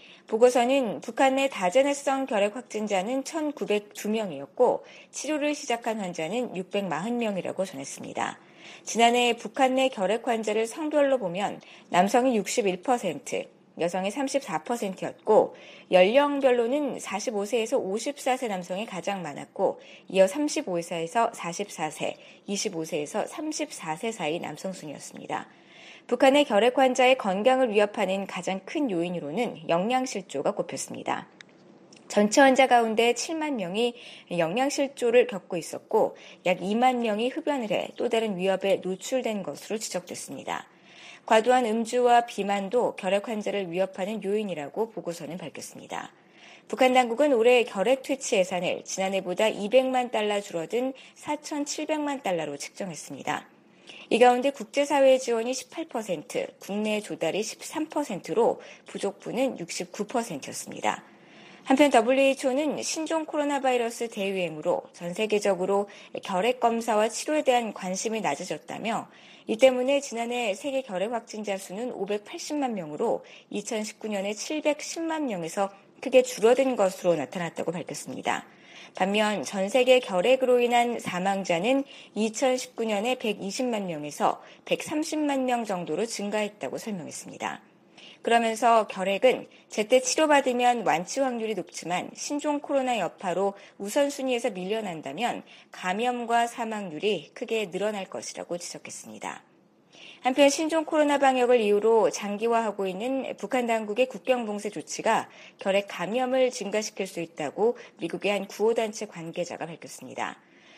보고서는 북한 내 다제네성 결핵 확진자는 천구백이 명이었고 치료를 시작한 환자는 육백사십 명이라고 전했습니다. 지난해 북한 내 결핵 환자를 성별로 보면 남성이 육십일 퍼센트, 여성이 삼십사 퍼센트였고 연령별로는 사십오 세에서 오십사 세 남성이 가장 많았고 이어 삼십오 세에서 사십사 세, 이십오 세에서 삼십사 세 사이 남성 순이었습니다. 북한의 결핵 환자의 건강을 위협하는 가장 큰 요인으로는 영양실조가 꼽혔습니다. 전체 환자 가운데 칠만 명이 영양실조를 겪고 있었고 약 이만 명이 흡연을 해 또 다른 위협에 노출된 것으로 지적됐습니다. 과도한 음주와 비만도 결핵 환자를 위협하는 요인이라고 보고서는 밝혔습니다. 북한 당국은 올해 결핵 퇴치 예산을 지난해보다 이백만 달러 줄어든 사천칠백만 달러로 책정했습니다. 이 가운데 국제사회의 지원이 십팔 퍼센트, 국내 조달이 십삼 퍼센트로 부족분은 육십구 퍼센트였습니다. 한편 더블유에이치오는 신종 코로나 바이러스 대유행으로 전 세계적으로 결핵 검사와 치료에 대한 관심이 낮아졌다며 이 때문에 지난해 세계 결핵 확진자 수는 오백팔십만 명으로 이천십구 년에 칠백십만 명에서 크게 줄어든 것으로 나타났다고 밝혔습니다. 반면 전 세계 결핵으로 인한 사망자는 이천십구 년에 백이십만 명에서 백삼십만 명 정도로 증가했다고 설명했습니다. 그러면서 결핵은 제때 치료받으면 완치 확률이 높지만 신종 코로나 여파로 우선순위에서 밀려난다면 감염과 사망률이 크게 늘어날 것이라고 지적했습니다. 한편 신종 코로나 방역을 이유로 장기화하고 있는 북한 당국의 국경 봉쇄 조치가 결핵 감염을 증가시킬 수 있다고 미국의 한 구호단체 관계자가 밝혔습니다.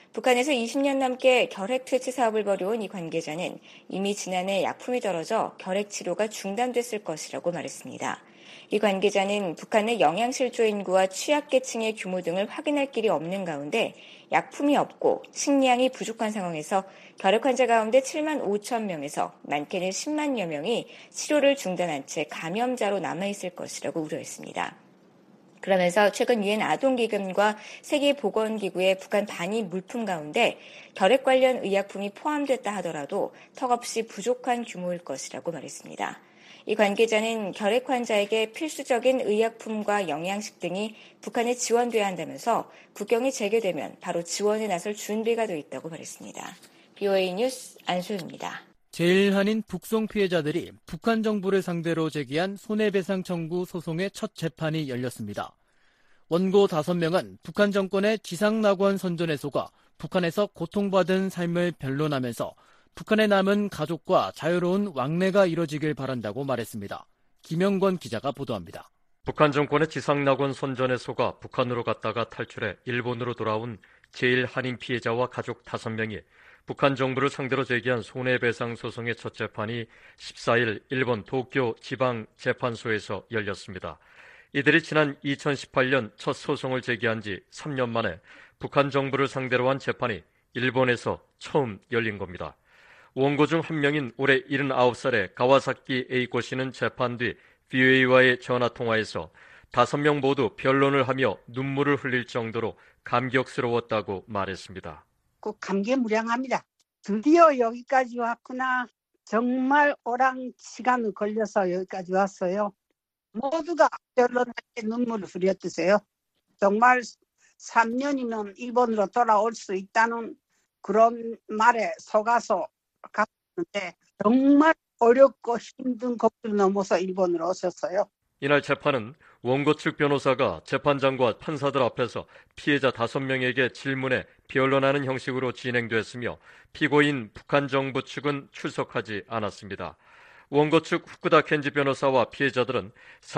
북한에서 이십 년 넘게 결핵 퇴치 사업을 벌여온 이 관계자는 이미 지난해 약품이 떨어져 결핵 치료가 중단됐을 것이라고 말했습니다. 이 관계자는 북한 내 영양실조 인구와 취약계층의 규모 등을 확인할 길이 없는 가운데 약품이 없고 식량이 부족한 상황에서 결핵 환자 가운데 칠만 오천 명에서 많게는 십만여 명이 치료를 중단한 채 감염자로 남아있을 것이라고 우려했습니다. 그러면서 최근 유엔 아동기금과 세계보건기구의 북한 반입 물품 가운데 결핵 관련 의약품이 포함됐다 하더라도 턱없이 부족한 규모일 것이라고 말했습니다. 이 관계자는 결핵 환자에게 필수적인 의약품과 영양식 등이 북한에 지원돼야 한다면서 국경이 재개되면 바로 지원에 나설 준비가 돼 있다고 말했습니다. 비오에이 뉴스 안소영입니다. 제일한인 북송 피해자들이 북한 정부를 상대로 제기한 손해배상 청구 소송의 첫 재판이 열렸습니다. 원고 다섯 명은 북한 정권의 지상낙원 선전에 속아 북한에서 고통받은 삶을 변론하면서 북한에 남은 가족과 자유로운 왕래가 이뤄지길 바란다고 말했습니다. 김영권 기자가 보도합니다. 북한 정권의 지상낙원 선전에 속아 북한으로 갔다가 탈출해 일본으로 돌아온 제일한인 피해자와 가족 다섯 명이 북한 정부를 상대로 제기한 손해배상 소송의 첫 재판이 십사일 일본 도쿄 지방재판소에서 열렸습니다. 이들이 지난 이천십팔년 첫 소송을 제기한 지 삼 년 만에 북한 정부를 상대로 한 재판이 일본에서 처음 열린 겁니다. 원고 중 한 명인 올해 일흔아홉 살의 가와사키 에이코 씨는 재판 뒤 비오에이와의 전화통화에서 다섯 명 모두 변론을 하며 눈물을 흘릴 정도로 감격스러웠다고 말했습니다. 꼭 감개무량합니다. 드디어 여기까지 왔구나. 정말 오랜 시간 걸려서 여기까지 왔어요. 모두가 변론할 때 눈물을 흘렸으세요. 정말 삼 년이면 일본으로 돌아올 수 있다는 그런 말에 속아서 갔는데 정말 어렵고 힘든 것을 넘어서 일본으로 오셨어요. 이날 재판은 원고 측 변호사가 재판장과 판사들 앞에서 피해자 다섯 명에게 질문에 변론하는 형식으로 진행됐으며 피고인 북한 정부 측은 출석하지 않았습니다. 원고 측 후쿠다 켄지 변호사와 피해자들은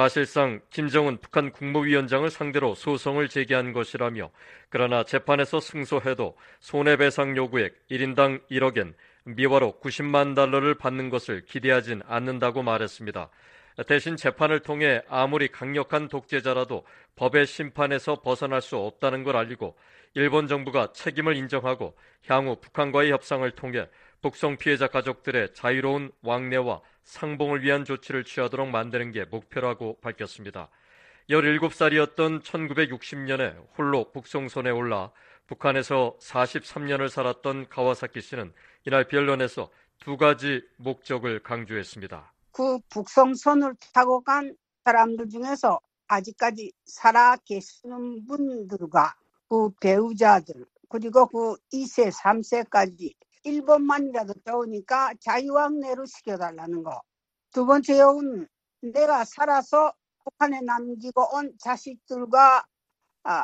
사실상 김정은 북한 국무위원장을 상대로 소송을 제기한 것이라며 그러나 재판에서 승소해도 손해배상 요구액 일 인당 일억엔, 미화로 구십만 달러를 받는 것을 기대하진 않는다고 말했습니다. 대신 재판을 통해 아무리 강력한 독재자라도 법의 심판에서 벗어날 수 없다는 걸 알리고 일본 정부가 책임을 인정하고 향후 북한과의 협상을 통해 북송 피해자 가족들의 자유로운 왕래와 상봉을 위한 조치를 취하도록 만드는 게 목표라고 밝혔습니다. 열일곱 살이었던 천구백육십 년에 홀로 북송선에 올라 북한에서 사십삼 년을 살았던 가와사키 씨는 이날 변론에서 두 가지 목적을 강조했습니다. 그 북송선을 타고 간 사람들 중에서 아직까지 살아 계시는 분들과 그 배우자들 그리고 그 이 세, 삼 세까지 일본만이라도 좋으니까 자유왕래로 시켜달라는 거. 두 번째는 내가 살아서 북한에 남기고 온 자식들과 아,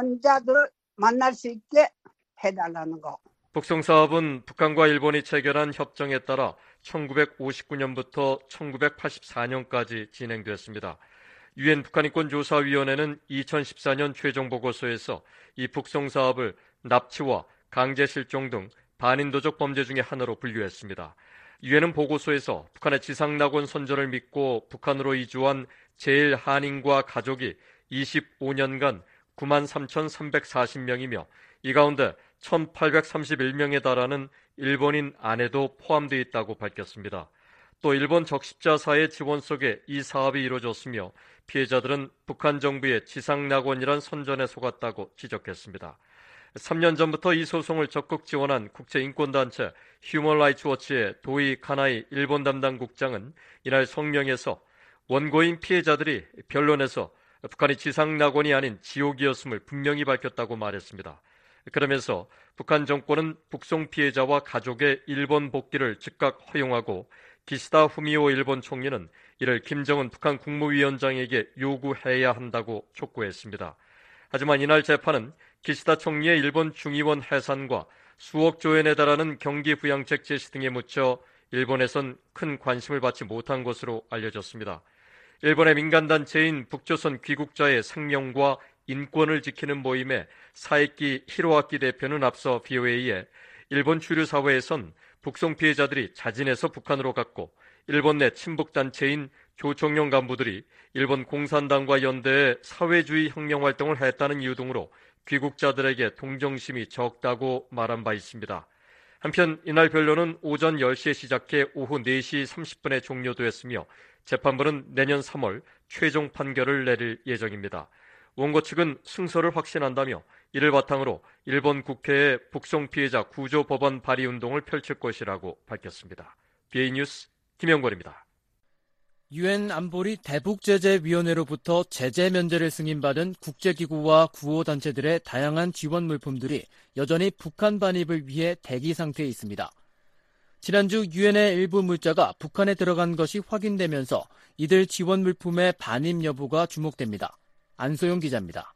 손자들 만날 수 있게 해달라는 거. 북송 사업은 북한과 일본이 체결한 협정에 따라 천구백오십구 년부터 천구백팔십사 년까지 진행됐습니다. 유엔 북한인권조사위원회는 이천십사 년 최종 보고서에서 이 북송 사업을 납치와 강제 실종 등 반인도적 범죄 중의 하나로 분류했습니다. 유엔은 보고서에서 북한의 지상낙원 선전을 믿고 북한으로 이주한 제일한인과 가족이 이십오 년간 구만 삼천삼백사십 명이며 이 가운데 천팔백삼십일 명에 달하는 일본인 아내도 포함되어 있다고 밝혔습니다. 또 일본 적십자사의 지원 속에 이 사업이 이루어졌으며 피해자들은 북한 정부의 지상낙원이란 선전에 속았다고 지적했습니다. 삼 년 전부터 이 소송을 적극 지원한 국제인권단체 휴먼 라이츠 워치의 도이 카나이 일본 담당 국장은 이날 성명에서 원고인 피해자들이 변론에서 북한이 지상낙원이 아닌 지옥이었음을 분명히 밝혔다고 말했습니다. 그러면서 북한 정권은 북송 피해자와 가족의 일본 복귀를 즉각 허용하고 기시다 후미오 일본 총리는 이를 김정은 북한 국무위원장에게 요구해야 한다고 촉구했습니다. 하지만 이날 재판은 기시다 총리의 일본 중의원 해산과 수억 조엔에 달하는 경기 부양책 제시 등에 묻혀 일본에선 큰 관심을 받지 못한 것으로 알려졌습니다. 일본의 민간단체인 북조선 귀국자의 생명과 인권을 지키는 모임의 사에키 히로아키 대표는 앞서 비오에이에 일본 주류 사회에선 북송 피해자들이 자진해서 북한으로 갔고 일본 내 친북단체인 조총련 간부들이 일본 공산당과 연대해 사회주의 혁명 활동을 했다는 이유 등으로 귀국자들에게 동정심이 적다고 말한 바 있습니다. 한편 이날 변론은 오전 열 시에 시작해 오후 네 시 삼십 분에 종료되었으며 재판부는 내년 삼월 최종 판결을 내릴 예정입니다. 원고 측은 승소를 확신한다며 이를 바탕으로 일본 국회에 북송 피해자 구조 법안 발의 운동을 펼칠 것이라고 밝혔습니다. 비에이 뉴스 김영권입니다. 유엔 안보리 대북제재위원회로부터 제재 면제를 승인받은 국제기구와 구호단체들의 다양한 지원 물품들이 여전히 북한 반입을 위해 대기 상태에 있습니다. 지난주 유엔의 일부 물자가 북한에 들어간 것이 확인되면서 이들 지원 물품의 반입 여부가 주목됩니다. 안소영 기자입니다.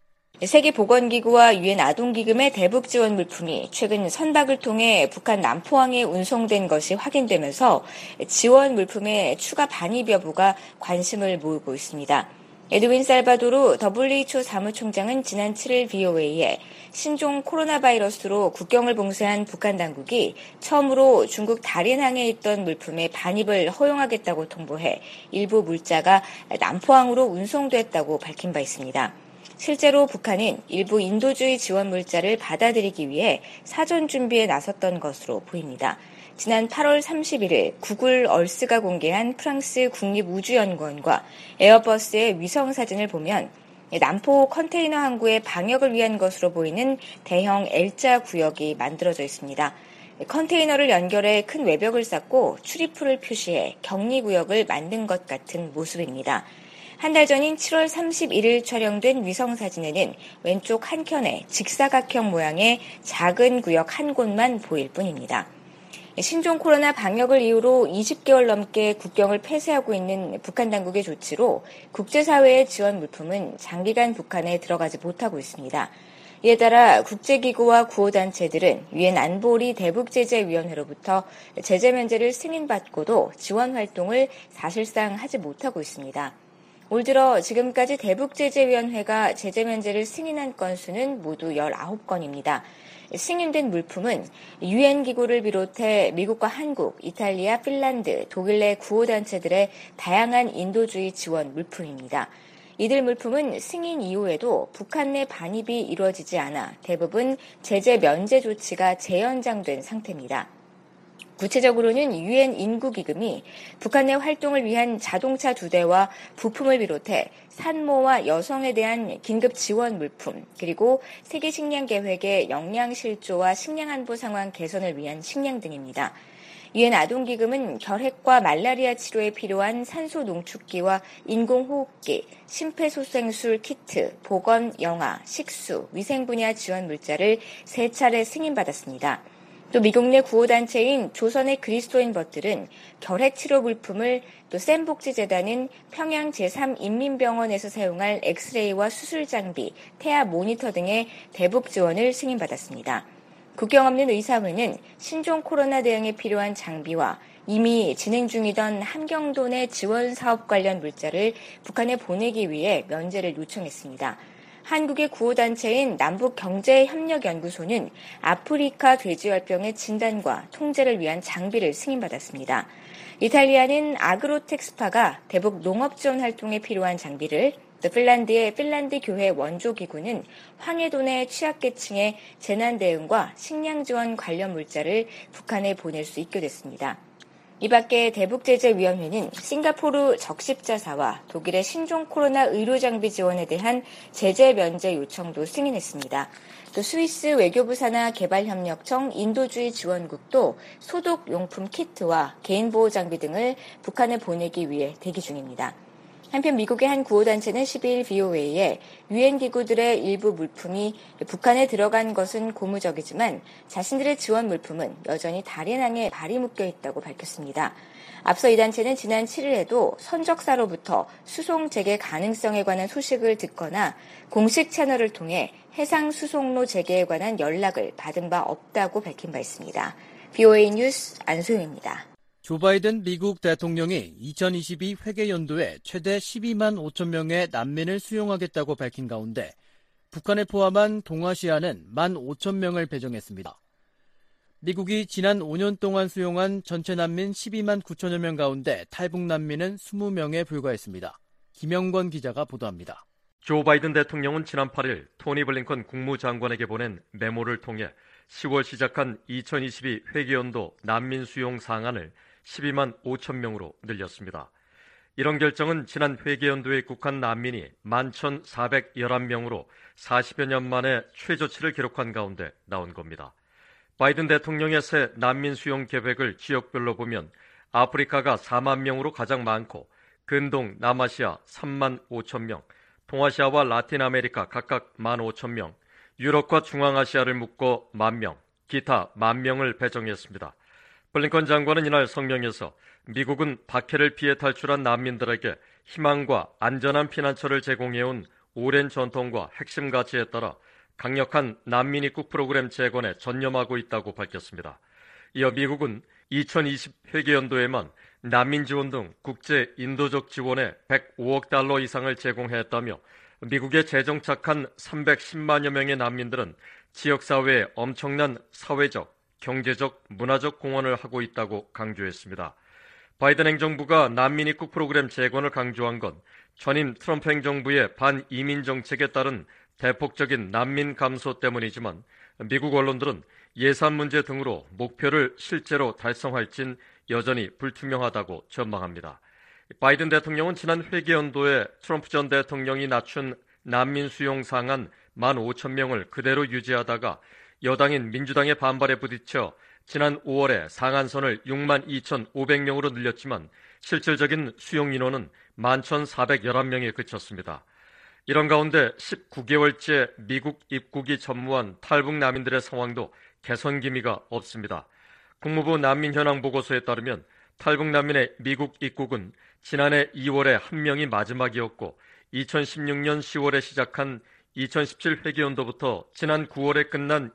세계보건기구와 유엔 아동기금의 대북 지원 물품이 최근 선박을 통해 북한 남포항에 운송된 것이 확인되면서 지원 물품의 추가 반입 여부가 관심을 모으고 있습니다. 에드윈 살바도르 더블유에이치오 사무총장은 지난 칠일 비오에이에 신종 코로나 바이러스로 국경을 봉쇄한 북한 당국이 처음으로 중국 다롄항에 있던 물품의 반입을 허용하겠다고 통보해 일부 물자가 남포항으로 운송됐다고 밝힌 바 있습니다. 실제로 북한은 일부 인도주의 지원 물자를 받아들이기 위해 사전 준비에 나섰던 것으로 보입니다. 지난 팔월 삼십일일 구글 얼스가 공개한 프랑스 국립우주연구원과 에어버스의 위성 사진을 보면 남포 컨테이너 항구의 방역을 위한 것으로 보이는 대형 L자 구역이 만들어져 있습니다. 컨테이너를 연결해 큰 외벽을 쌓고 출입구를 표시해 격리구역을 만든 것 같은 모습입니다. 한 달 전인 칠월 삼십일일 촬영된 위성사진에는 왼쪽 한켠에 직사각형 모양의 작은 구역 한 곳만 보일 뿐입니다. 신종 코로나 방역을 이유로 이십 개월 넘게 국경을 폐쇄하고 있는 북한 당국의 조치로 국제사회의 지원 물품은 장기간 북한에 들어가지 못하고 있습니다. 이에 따라 국제기구와 구호단체들은 유엔 안보리 대북제재위원회로부터 제재 면제를 승인받고도 지원 활동을 사실상 하지 못하고 있습니다. 올 들어 지금까지 대북제재위원회가 제재 면제를 승인한 건수는 모두 열아홉 건입니다. 승인된 물품은 유엔 기구를 비롯해 미국과 한국, 이탈리아, 핀란드, 독일 내 구호단체들의 다양한 인도주의 지원 물품입니다. 이들 물품은 승인 이후에도 북한 내 반입이 이루어지지 않아 대부분 제재 면제 조치가 재연장된 상태입니다. 구체적으로는 유엔 인구기금이 북한 내 활동을 위한 자동차 두 대와 부품을 비롯해 산모와 여성에 대한 긴급 지원 물품, 그리고 세계식량계획의 영양실조와 식량안보 상황 개선을 위한 식량 등입니다. 유엔 아동기금은 결핵과 말라리아 치료에 필요한 산소 농축기와 인공호흡기, 심폐소생술 키트, 보건, 영아, 식수, 위생 분야 지원 물자를 세 차례 승인받았습니다. 또 미국 내 구호단체인 조선의 그리스도인 벗들은 결핵치료 물품을, 또 샘복지재단은 평양 제삼 인민병원에서 사용할 엑스레이와 수술 장비, 태아 모니터 등의 대북 지원을 승인받았습니다. 국경 없는 의사회는 신종 코로나 대응에 필요한 장비와 이미 진행 중이던 함경도 내 지원 사업 관련 물자를 북한에 보내기 위해 면제를 요청했습니다. 한국의 구호단체인 남북경제협력연구소는 아프리카 돼지열병의 진단과 통제를 위한 장비를 승인받았습니다. 이탈리아는 아그로텍스파가 대북 농업 지원 활동에 필요한 장비를, 또 핀란드의 핀란드 교회 원조기구는 황해도 내 취약계층의 재난 대응과 식량 지원 관련 물자를 북한에 보낼 수 있게 됐습니다. 이 밖에 대북제재위원회는 싱가포르 적십자사와 독일의 신종 코로나 의료장비 지원에 대한 제재 면제 요청도 승인했습니다. 또 스위스 외교부 산하 개발협력청 인도주의 지원국도 소독용품 키트와 개인보호장비 등을 북한에 보내기 위해 대기 중입니다. 한편 미국의 한 구호단체는 십이일 비오에이에 유엔 기구들의 일부 물품이 북한에 들어간 것은 고무적이지만 자신들의 지원 물품은 여전히 다롄항에 발이 묶여 있다고 밝혔습니다. 앞서 이 단체는 지난 칠일에도 선적사로부터 수송 재개 가능성에 관한 소식을 듣거나 공식 채널을 통해 해상 수송로 재개에 관한 연락을 받은 바 없다고 밝힌 바 있습니다. 비오에이 뉴스 안소영입니다. 조 바이든 미국 대통령이 이천이십이 회계연도에 최대 십이만 오천 명의 난민을 수용하겠다고 밝힌 가운데 북한을 포함한 동아시아는 만 오천 명을 배정했습니다. 미국이 지난 오 년 동안 수용한 전체 난민 십이만 구천여 명 가운데 탈북 난민은 이십 명에 불과했습니다. 김영권 기자가 보도합니다. 조 바이든 대통령은 지난 팔 일 토니 블링컨 국무장관에게 보낸 메모를 통해 시월 시작한 이천이십이 회계연도 난민 수용 상한을 십이만 오천 명으로 늘렸습니다. 이런 결정은 지난 회계연도에 입국한 난민이 만 천사백십일 명으로 사십여 년 만에 최저치를 기록한 가운데 나온 겁니다. 바이든 대통령의 새 난민 수용 계획을 지역별로 보면 아프리카가 사만 명으로 가장 많고 근동, 남아시아 삼만 오천 명, 동아시아와 라틴 아메리카 각각 만 오천 명, 유럽과 중앙아시아를 묶어 만 명, 기타 만 명을 배정했습니다. 블링컨 장관은 이날 성명에서 미국은 박해를 피해 탈출한 난민들에게 희망과 안전한 피난처를 제공해온 오랜 전통과 핵심 가치에 따라 강력한 난민 입국 프로그램 재건에 전념하고 있다고 밝혔습니다. 이어 미국은 이천이십 회계연도에만 난민 지원 등 국제 인도적 지원에 백오억 달러 이상을 제공했다며 미국에 재정착한 삼백십만여 명의 난민들은 지역사회에 엄청난 사회적, 경제적, 문화적 공헌을 하고 있다고 강조했습니다. 바이든 행정부가 난민 입국 프로그램 재건을 강조한 건 전임 트럼프 행정부의 반이민 정책에 따른 대폭적인 난민 감소 때문이지만 미국 언론들은 예산 문제 등으로 목표를 실제로 달성할진 여전히 불투명하다고 전망합니다. 바이든 대통령은 지난 회계연도에 트럼프 전 대통령이 낮춘 난민 수용 상한 만 오천 명을 그대로 유지하다가 여당인 민주당의 반발에 부딪혀 지난 오월에 상한선을 육만 이천오백 명으로 늘렸지만 실질적인 수용 인원은 만 천사백십일 명에 그쳤습니다. 이런 가운데 십구 개월째 미국 입국이 전무한 탈북 난민들의 상황도 개선 기미가 없습니다. 국무부 난민 현황 보고서에 따르면 탈북 난민의 미국 입국은 지난해 이월에 한 명이 마지막이었고 이천십육 년 시월에 시작한 이천십칠 회계연도부터 지난 구월에 끝난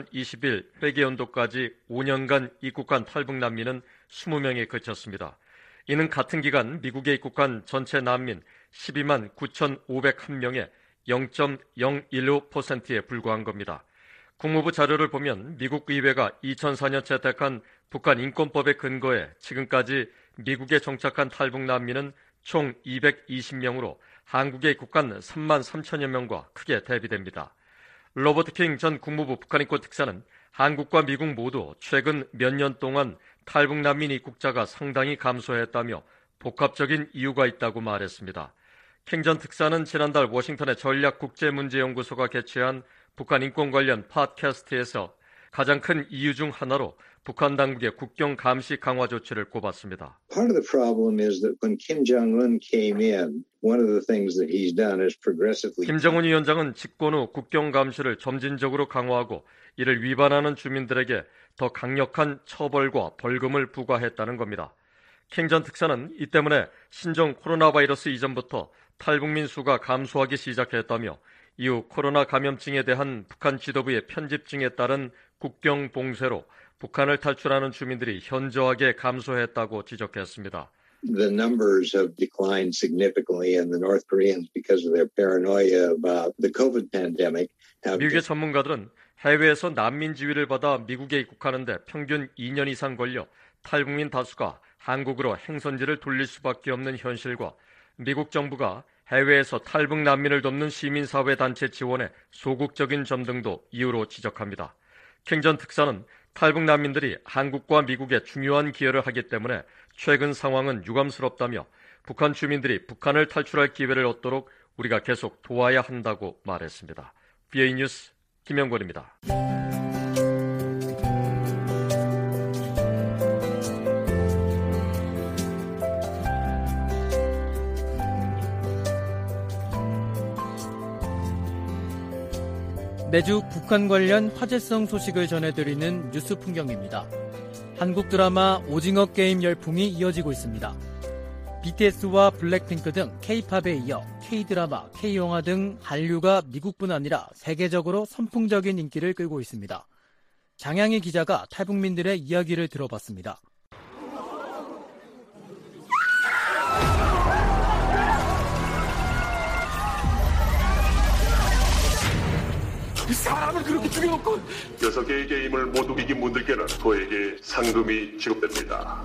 이천이십일 회계연도까지 오 년간 입국한 탈북 난민은 이십 명에 그쳤습니다. 이는 같은 기간 미국에 입국한 전체 난민 십이만 구천오백일 명의 영 점 영일오 퍼센트에 불과한 겁니다. 국무부 자료를 보면 미국 의회가 이천사 년 채택한 북한 인권법에 근거해 지금까지 미국에 정착한 탈북 난민은 총 이백이십 명으로 한국에 입국한 삼만 삼천여 명과 크게 대비됩니다. 로버트 킹 전 국무부 북한인권 특사는 한국과 미국 모두 최근 몇 년 동안 탈북 난민 입국자가 상당히 감소했다며 복합적인 이유가 있다고 말했습니다. 킹 전 특사는 지난달 워싱턴의 전략국제문제연구소가 개최한 북한 인권 관련 팟캐스트에서 가장 큰 이유 중 하나로 북한 당국의 국경 감시 강화 조치를 꼽았습니다. Part of the problem is that when Kim Jong-un came in, one of the things that he's done is progressively 김정은 위원장은 집권 후 국경 감시를 점진적으로 강화하고 이를 위반하는 주민들에게 더 강력한 처벌과 벌금을 부과했다는 겁니다. 킹 전 특사는 이 때문에 신종 코로나 바이러스 이전부터 탈북민 수가 감소하기 시작했다며 이후 코로나 감염증에 대한 북한 지도부의 편집증에 따른 국경 봉쇄로 북한을 탈출하는 주민들이 현저하게 감소했다고 지적했습니다. The numbers have declined significantly and the North Koreans because of their paranoia about the COVID pandemic. 미국의 전문가들은 해외에서 난민 지위를 받아 미국에 입국하는데 평균 이 년 이상 걸려 탈북민 다수가 한국으로 행선지를 돌릴 수밖에 없는 현실과 미국 정부가 해외에서 탈북 난민을 돕는 시민사회 단체 지원에 소극적인 점 등도 이유로 지적합니다. 킹 전 특사는 탈북 난민들이 한국과 미국에 중요한 기여를 하기 때문에 최근 상황은 유감스럽다며 북한 주민들이 북한을 탈출할 기회를 얻도록 우리가 계속 도와야 한다고 말했습니다. 비에이 뉴스 김영권입니다. 매주 북한 관련 화제성 소식을 전해드리는 뉴스 풍경입니다. 한국 드라마 오징어 게임 열풍이 이어지고 있습니다. 비티에스와 블랙핑크 등 K-팝에 이어 K-드라마, K-영화 등 한류가 미국뿐 아니라 세계적으로 선풍적인 인기를 끌고 있습니다. 장양희 기자가 탈북민들의 이야기를 들어봤습니다. 사람을 죽여놓고 여섯 개의 게임을 모두 이긴 분들께는 저에게 상금이 지급됩니다.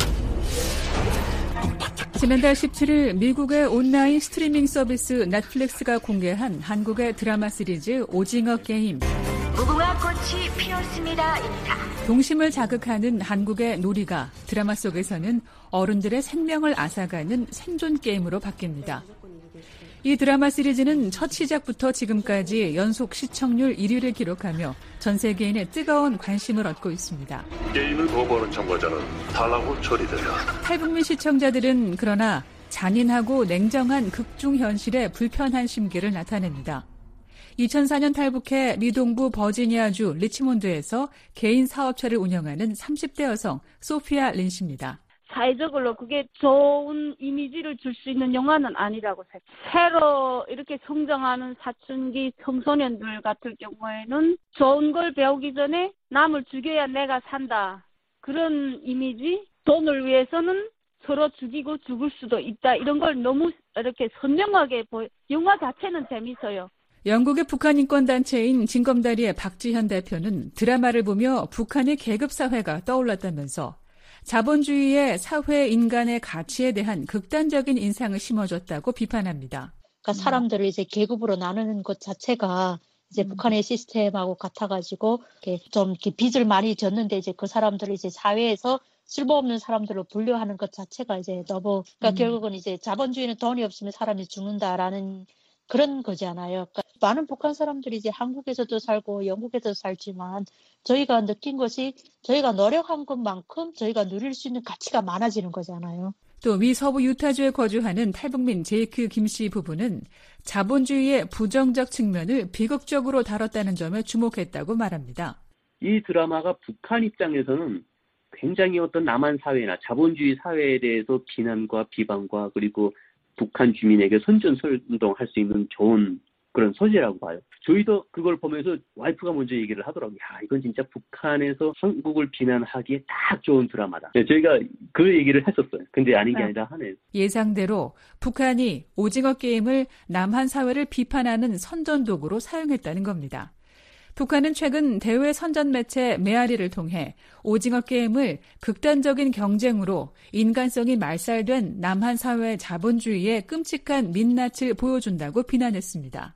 지난달 십칠일 미국의 온라인 스트리밍 서비스 넷플릭스가 공개한 한국의 드라마 시리즈 오징어 게임. 무궁화 꽃이 피었습니다입니다. 동심을 자극하는 한국의 놀이가 드라마 속에서는 어른들의 생명을 앗아가는 생존 게임으로 바뀝니다. 이 드라마 시리즈는 첫 시작부터 지금까지 연속 시청률 일 위를 기록하며 전 세계인의 뜨거운 관심을 얻고 있습니다. 게임을 거부하는 참가자는 탈락으로 처리된다. 탈북민 시청자들은 그러나 잔인하고 냉정한 극중 현실에 불편한 심기를 나타냅니다. 이천사년 탈북해 미 동부 버지니아주 리치몬드에서 개인 사업체를 운영하는 삼십 대 여성 소피아 린 씨입니다. 사회적으로 그게 좋은 이미지를 줄 수 있는 영화는 아니라고 생각해요. 새로 이렇게 성장하는 사춘기 청소년들 같은 경우에는 좋은 걸 배우기 전에 남을 죽여야 내가 산다. 그런 이미지, 돈을 위해서는 서로 죽이고 죽을 수도 있다. 이런 걸 너무 이렇게 선명하게 보여. 영화 자체는 재밌어요. 영국의 북한 인권단체인 진검다리의 박지현 대표는 드라마를 보며 북한의 계급사회가 떠올랐다면서 자본주의의 사회 인간의 가치에 대한 극단적인 인상을 심어줬다고 비판합니다. 그러니까 사람들을 이제 계급으로 나누는 것 자체가 이제 음. 북한의 시스템하고 같아가지고 이렇게 좀 이렇게 빚을 많이 졌는데 이제 그 사람들을 이제 사회에서 쓸모없는 사람들로 분류하는 것 자체가 이제 너무 그러니까 음. 결국은 이제 자본주의는 돈이 없으면 사람이 죽는다라는 그런 거잖아요. 그러니까 많은 북한 사람들이 이제 한국에서도 살고 영국에서도 살지만 저희가 느낀 것이 저희가 노력한 것만큼 저희가 누릴 수 있는 가치가 많아지는 거잖아요. 또 미 서부 유타주에 거주하는 탈북민 제이크 김 씨 부부는 자본주의의 부정적 측면을 비극적으로 다뤘다는 점에 주목했다고 말합니다. 이 드라마가 북한 입장에서는 굉장히 어떤 남한 사회나 자본주의 사회에 대해서 비난과 비방과 그리고 북한 주민에게 선전선동할 수 있는 좋은 그런 소재라고 봐요. 저희도 그걸 보면서 와이프가 먼저 얘기를 하더라고요. 야, 이건 진짜 북한에서 한국을 비난하기에 딱 좋은 드라마다. 네, 저희가 그 얘기를 했었어요. 근데 아닌 게 아니라 하네요. 예상대로 북한이 오징어 게임을 남한 사회를 비판하는 선전도구로 사용했다는 겁니다. 북한은 최근 대외 선전 매체 메아리를 통해 오징어 게임을 극단적인 경쟁으로 인간성이 말살된 남한 사회 자본주의의 끔찍한 민낯을 보여준다고 비난했습니다.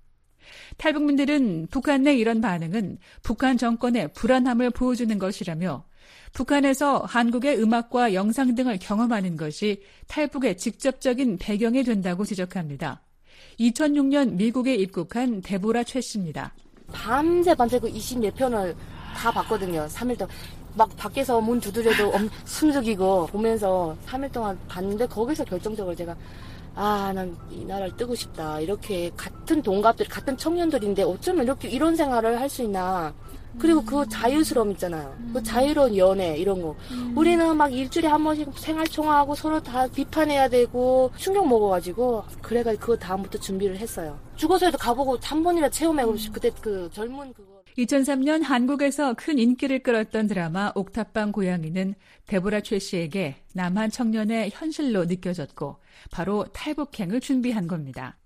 탈북민들은 북한 내 이런 반응은 북한 정권의 불안함을 보여주는 것이라며 북한에서 한국의 음악과 영상 등을 경험하는 것이 탈북의 직접적인 배경이 된다고 지적합니다. 이천육년 미국에 입국한 데보라 최 씨입니다. 밤새 밤새 그 이십사 편을 다 봤거든요. 삼 일 동안. 막 밖에서 문 두드려도 숨죽이고 보면서 삼 일 동안 봤는데 거기서 결정적으로 제가 아, 난 이 나라를 뜨고 싶다. 이렇게 같은 동갑들, 같은 청년들인데 어쩌면 이렇게 이런 생활을 할 수 있나. 그리고 그 자유스러움 있잖아요. 그 자유로운 연애 이런 거. 우리는 막 일주일에 한 번씩 생활총화하고 서로 다 비판해야 되고 충격 먹어가지고 그래가지고 그거 다음부터 준비를 했어요. 죽어서라도 가보고 한 번이라 체험해보고 싶 그때 그 젊은 그거. 이천삼년 한국에서 큰 인기를 끌었던 드라마 옥탑방 고양이는 데보라 최 씨에게 남한 청년의 현실로 느껴졌고 바로 탈북행을 준비한 겁니다.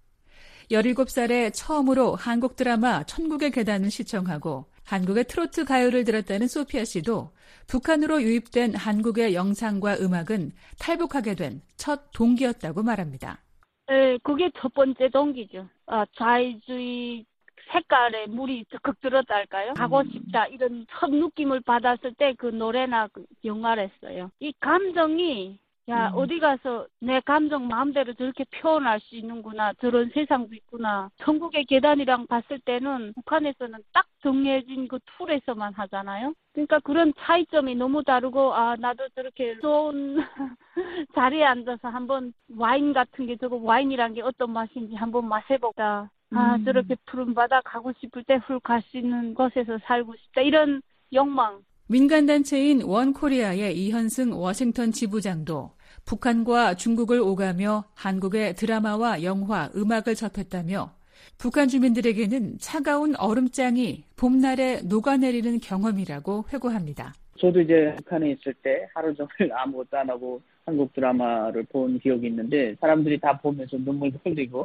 열일곱 살에 처음으로 한국 드라마 천국의 계단을 시청하고 한국의 트로트 가요를 들었다는 소피아 씨도 북한으로 유입된 한국의 영상과 음악은 탈북하게 된 첫 동기였다고 말합니다. 네, 그게 첫 번째 동기죠. 아, 자유주의 색깔에 물이 적극 들었다 할까요? 가고 싶다 이런 첫 느낌을 받았을 때 그 노래나 그 영화를 했어요. 이 감정이 야, 음. 어디 가서 내 감정 마음대로 저렇게 표현할 수 있는구나. 저런 세상도 있구나. 천국의 계단이랑 봤을 때는 북한에서는 딱 정해진 그 툴에서만 하잖아요. 그러니까 그런 차이점이 너무 다르고 아, 나도 저렇게 좋은 자리에 앉아서 한번 와인 같은 게 저거 와인이란 게 어떤 맛인지 한번 맛해보자. 아, 음. 저렇게 푸른 바다 가고 싶을 때 훌 갈 수 있는 곳에서 살고 싶다. 이런 욕망. 민간단체인 원코리아의 이현승 워싱턴 지부장도 북한과 중국을 오가며 한국의 드라마와 영화, 음악을 접했다며 북한 주민들에게는 차가운 얼음장이 봄날에 녹아내리는 경험이라고 회고합니다. 저도 이제 북한에 있을 때 하루 종일 아무것도 안 하고 한국 드라마를 본 기억이 있는데 사람들이 다 보면서 눈물도 흘리고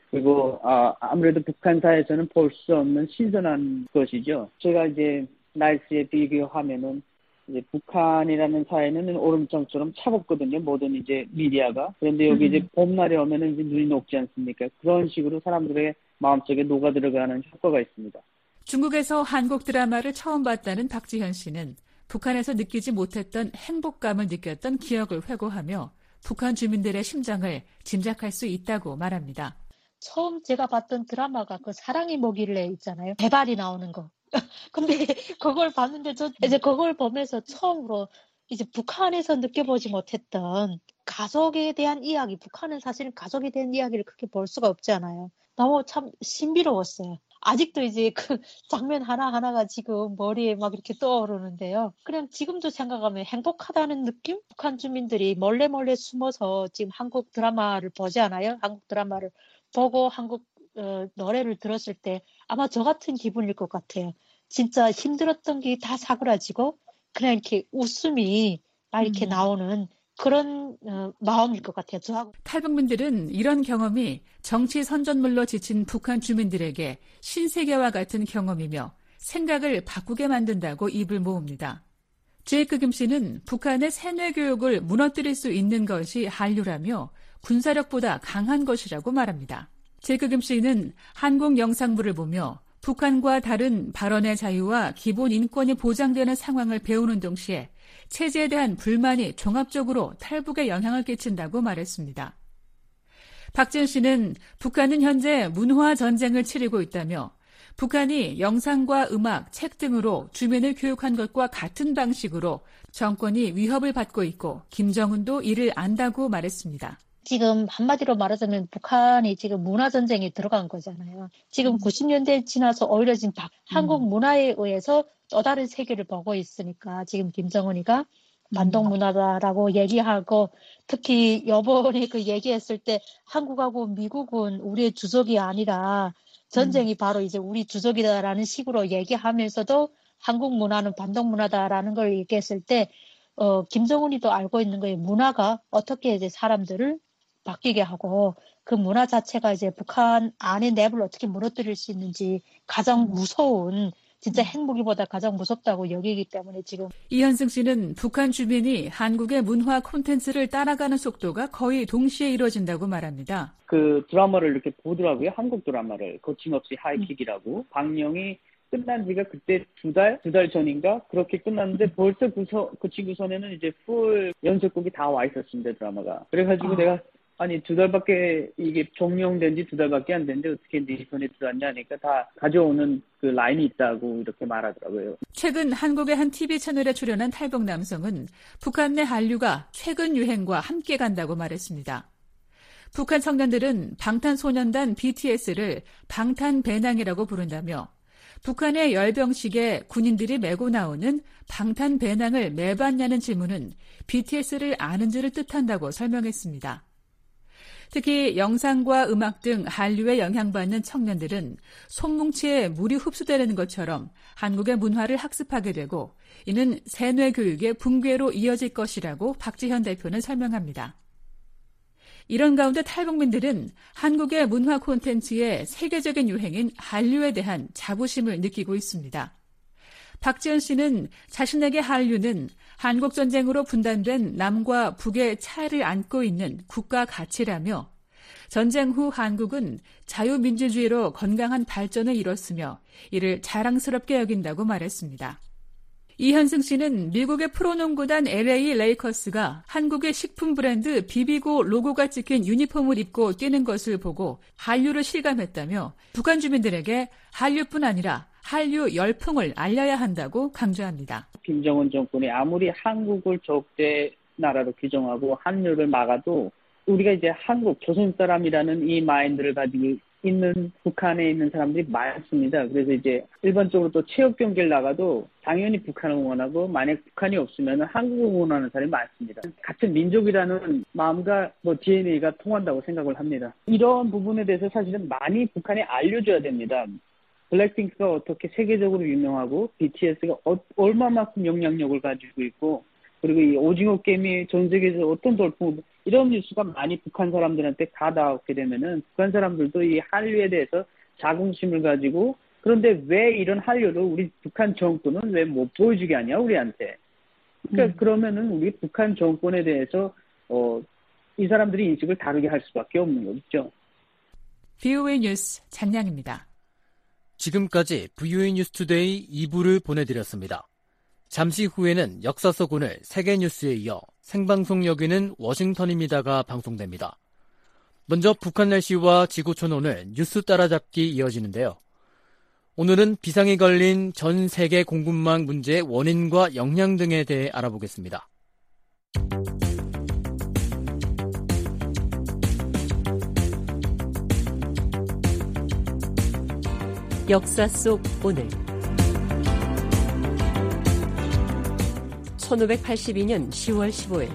그리고 아, 아무래도 북한사에서는 볼 수 없는 신선한 것이죠. 제가 이제 날씨에 비교하면은 이제 북한이라는 사회는 얼음장처럼 차갑거든요. 모든 이제 미디어가. 그런데 여기 음. 이제 봄날에 오면은 이제 눈이 녹지 않습니까? 그런 식으로 사람들의 마음속에 녹아 들어가는 효과가 있습니다. 중국에서 한국 드라마를 처음 봤다는 박지현 씨는 북한에서 느끼지 못했던 행복감을 느꼈던 기억을 회고하며 북한 주민들의 심정을 짐작할 수 있다고 말합니다. 처음 제가 봤던 드라마가 그 사랑이 뭐길래 있잖아요. 대발이 나오는 거. 근데 그걸 봤는데 저 이제 그걸 보면서 처음으로 이제 북한에서 느껴보지 못했던 가족에 대한 이야기, 북한은 사실은 가족에 대한 이야기를 그렇게 볼 수가 없잖아요. 너무 참 신비로웠어요. 아직도 이제 그 장면 하나하나가 지금 머리에 막 이렇게 떠오르는데요. 그냥 지금도 생각하면 행복하다는 느낌? 북한 주민들이 몰래 몰래 숨어서 지금 한국 드라마를 보지 않아요? 한국 드라마를 보고 한국 어, 노래를 들었을 때 아마 저 같은 기분일 것 같아요. 진짜 힘들었던 게 다 사그라지고 그냥 이렇게 웃음이 막 이렇게 음. 나오는 그런 어, 마음일 것 같아요. 저하고. 탈북민들은 이런 경험이 정치 선전물로 지친 북한 주민들에게 신세계와 같은 경험이며 생각을 바꾸게 만든다고 입을 모읍니다. 제이크 김 씨는 북한의 세뇌 교육을 무너뜨릴 수 있는 것이 한류라며 군사력보다 강한 것이라고 말합니다. 제이크 김 씨는 한국 영상부를 보며 북한과 다른 발언의 자유와 기본 인권이 보장되는 상황을 배우는 동시에 체제에 대한 불만이 종합적으로 탈북에 영향을 끼친다고 말했습니다. 박지은 씨는 북한은 현재 문화 전쟁을 치르고 있다며 북한이 영상과 음악, 책 등으로 주민을 교육한 것과 같은 방식으로 정권이 위협을 받고 있고 김정은도 이를 안다고 말했습니다. 지금 한마디로 말하자면 북한이 지금 문화전쟁에 들어간 거잖아요. 지금 음. 구십 년대 지나서 오히려 지금 음. 한국 문화에 의해서 또 다른 세계를 보고 있으니까 지금 김정은이가 반동문화다라고 음. 얘기하고 특히 이번에 그 얘기했을 때 한국하고 미국은 우리의 주적이 아니라 전쟁이 음. 바로 이제 우리 주적이다라는 식으로 얘기하면서도 한국 문화는 반동문화다라는 걸 얘기했을 때 어, 김정은이도 알고 있는 거예요. 문화가 어떻게 이제 사람들을 바뀌게 하고 그 문화 자체가 이제 북한 안의 내부를 어떻게 무너뜨릴 수 있는지 가장 무서운 진짜 핵무기보다 가장 무섭다고 여기기 때문에 지금. 이현승 씨는 북한 주민이 한국의 문화 콘텐츠를 따라가는 속도가 거의 동시에 이루어진다고 말합니다. 그 드라마를 이렇게 보더라고요. 한국 드라마를. 거침없이 하이킥이라고. 음. 방영이 끝난 지가 그때 두 달, 두 달 전인가? 그렇게 끝났는데 벌써 그, 서, 그 친구 손에는 이제 풀 연속곡이 다 와 있었습니다, 드라마가. 그래가지고 아. 내가 아니 두 달밖에 이게 종영된 지 두 달밖에 안 됐는데 어떻게 네 손에 들어왔냐 하니까 다 가져오는 그 라인이 있다고 이렇게 말하더라고요. 최근 한국의 한 티비 채널에 출연한 탈북 남성은 북한 내 한류가 최근 유행과 함께 간다고 말했습니다. 북한 청년들은 방탄소년단 비티에스를 방탄배낭이라고 부른다며 북한의 열병식에 군인들이 메고 나오는 방탄배낭을 매봤냐는 질문은 비티에스를 아는지를 뜻한다고 설명했습니다. 특히 영상과 음악 등 한류에 영향받는 청년들은 손뭉치에 물이 흡수되는 것처럼 한국의 문화를 학습하게 되고 이는 세뇌 교육의 붕괴로 이어질 것이라고 박지현 대표는 설명합니다. 이런 가운데 탈북민들은 한국의 문화 콘텐츠의 세계적인 유행인 한류에 대한 자부심을 느끼고 있습니다. 박지은 씨는 자신에게 한류는 한국전쟁으로 분단된 남과 북의 차이를 안고 있는 국가 가치라며 전쟁 후 한국은 자유민주주의로 건강한 발전을 이뤘으며 이를 자랑스럽게 여긴다고 말했습니다. 이현승 씨는 미국의 프로농구단 엘에이 레이커스가 한국의 식품 브랜드 비비고 로고가 찍힌 유니폼을 입고 뛰는 것을 보고 한류를 실감했다며 북한 주민들에게 한류뿐 아니라 한류 열풍을 알려야 한다고 강조합니다. 김정은 정권이 아무리 한국을 적대 나라로 규정하고 한류를 막아도 우리가 이제 한국 조선 사람이라는 이 마인드를 가지고 있는 북한에 있는 사람들이 많습니다. 그래서 이제 일반적으로 또 체육 경기를 나가도 당연히 북한을 응원하고 만약 북한이 없으면 한국을 응원하는 사람이 많습니다. 같은 민족이라는 마음과 뭐 디엔에이가 통한다고 생각을 합니다. 이런 부분에 대해서 사실은 많이 북한에 알려줘야 됩니다. 블랙핑크가 어떻게 세계적으로 유명하고 비티에스가 어, 얼마만큼 영향력을 가지고 있고 그리고 이 오징어 게임이 전 세계에서 어떤 돌풍을 이런 뉴스가 많이 북한 사람들한테 가닿게 되면은 북한 사람들도 이 한류에 대해서 자긍심을 가지고 그런데 왜 이런 한류를 우리 북한 정권은 왜 못 보여주게 하냐 우리한테. 그러니까 음. 그러면은 우리 북한 정권에 대해서 어, 이 사람들이 인식을 다르게 할 수밖에 없는 거겠죠. 브이오에이 뉴스 장량입니다. 지금까지 브이오에이 뉴스투데이 이 부를 보내드렸습니다. 잠시 후에는 역사 속 오늘 세계뉴스에 이어 생방송 여기는 워싱턴입니다가 방송됩니다. 먼저 북한 날씨와 지구촌 오늘 뉴스 따라잡기 이어지는데요. 오늘은 비상이 걸린 전 세계 공급망 문제의 원인과 영향 등에 대해 알아보겠습니다. 역사 속 오늘 천오백팔십이년 시월 십오일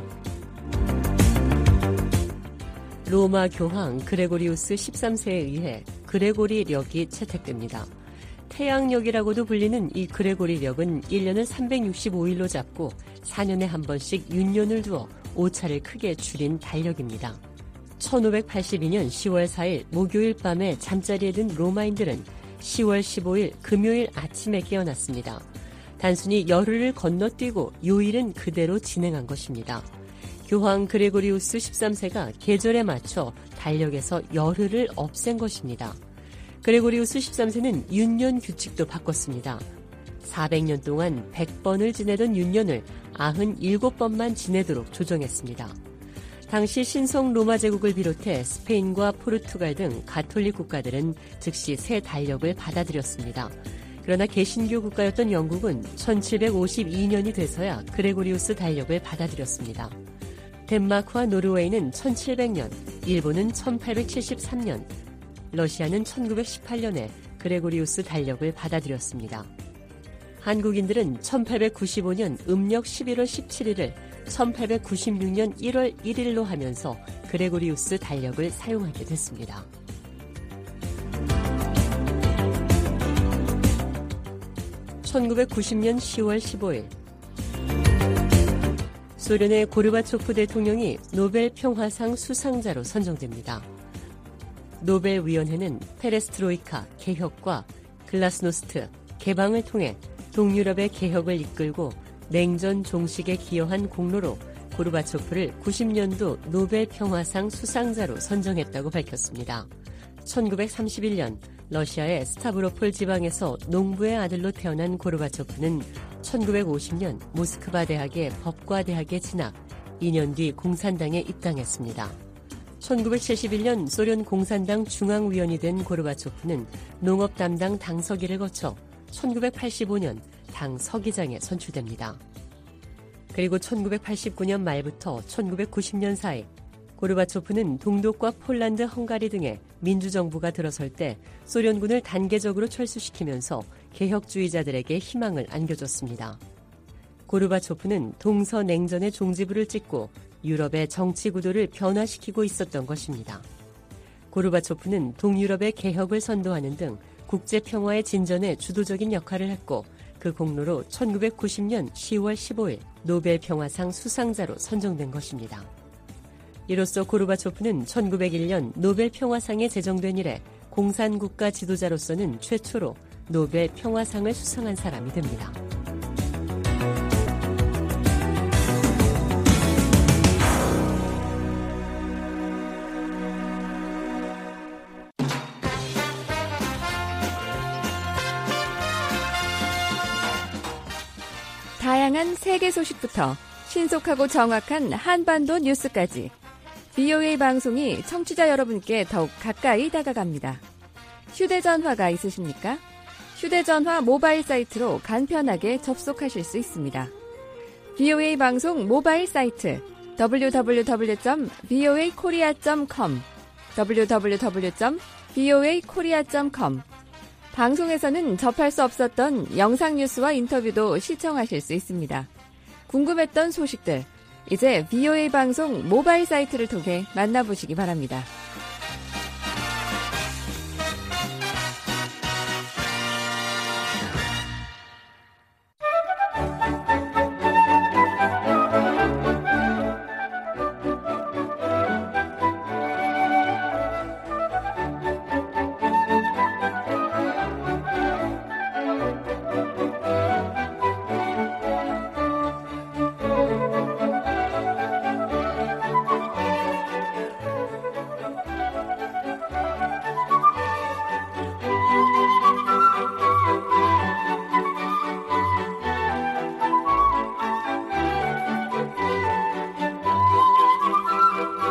로마 교황 그레고리우스 십삼세에 의해 그레고리력이 채택됩니다. 태양력이라고도 불리는 이 그레고리력은 일 년을 삼백육십오일로 잡고 사 년에 한 번씩 윤년을 두어 오차를 크게 줄인 달력입니다. 천오백팔십이년 시월 사일 목요일 밤에 잠자리에 든 로마인들은 시월 십오일 금요일 아침에 깨어났습니다. 단순히 열흘을 건너뛰고 요일은 그대로 진행한 것입니다. 교황 그레고리우스 십삼세가 계절에 맞춰 달력에서 열흘을 없앤 것입니다. 그레고리우스 십삼세는 윤년 규칙도 바꿨습니다. 사백 년 동안 백 번을 지내던 윤년을 구십칠 번만 지내도록 조정했습니다. 당시 신성 로마 제국을 비롯해 스페인과 포르투갈 등 가톨릭 국가들은 즉시 새 달력을 받아들였습니다. 그러나 개신교 국가였던 영국은 천칠백오십이년이 돼서야 그레고리우스 달력을 받아들였습니다. 덴마크와 노르웨이는 천칠백년, 일본은 천팔백칠십삼년, 러시아는 천구백십팔년에 그레고리우스 달력을 받아들였습니다. 한국인들은 천팔백구십오년 음력 십일월 십칠일을 천팔백구십육년 일월 일일로 하면서 그레고리우스 달력을 사용하게 됐습니다. 천구백구십년 시월 십오일 소련의 고르바초프 대통령이 노벨 평화상 수상자로 선정됩니다. 노벨위원회는 페레스트로이카, 개혁과 글라스노스트, 개방을 통해 동유럽의 개혁을 이끌고 냉전 종식에 기여한 공로로 고르바초프를 구십년도 노벨 평화상 수상자로 선정했다고 밝혔습니다. 천구백삼십일년 러시아의 스타브로폴 지방에서 농부의 아들로 태어난 고르바초프는 천구백오십년 모스크바 대학의 법과대학에 진학, 이 년 뒤 공산당에 입당했습니다. 천구백칠십일년 소련 공산당 중앙위원이 된 고르바초프는 농업 담당 당서기를 거쳐 천구백팔십오년 당 서기장에 선출됩니다. 그리고 천구백팔십구년 말부터 천구백구십년 사이 고르바초프는 동독과 폴란드, 헝가리 등의 민주정부가 들어설 때 소련군을 단계적으로 철수시키면서 개혁주의자들에게 희망을 안겨줬습니다. 고르바초프는 동서냉전의 종지부를 찍고 유럽의 정치 구도를 변화시키고 있었던 것입니다. 고르바초프는 동유럽의 개혁을 선도하는 등 국제평화의 진전에 주도적인 역할을 했고 그 공로로 천구백구십년 시월 십오일 노벨 평화상 수상자로 선정된 것입니다. 이로써 고르바초프는 천구백일년 노벨 평화상에 제정된 이래 공산국가 지도자로서는 최초로 노벨 평화상을 수상한 사람이 됩니다. 다양한 세계 소식부터 신속하고 정확한 한반도 뉴스까지 브이오에이 방송이 청취자 여러분께 더욱 가까이 다가갑니다. 휴대전화가 있으십니까? 휴대전화 모바일 사이트로 간편하게 접속하실 수 있습니다. 브이오에이 방송 모바일 사이트 더블유 더블유 더블유 점 브이오에이 코리아 점 컴 더블유 더블유 더블유 점 브이오에이 코리아 점 컴 방송에서는 접할 수 없었던 영상 뉴스와 인터뷰도 시청하실 수 있습니다. 궁금했던 소식들, 이제 브이오에이 방송 모바일 사이트를 통해 만나보시기 바랍니다.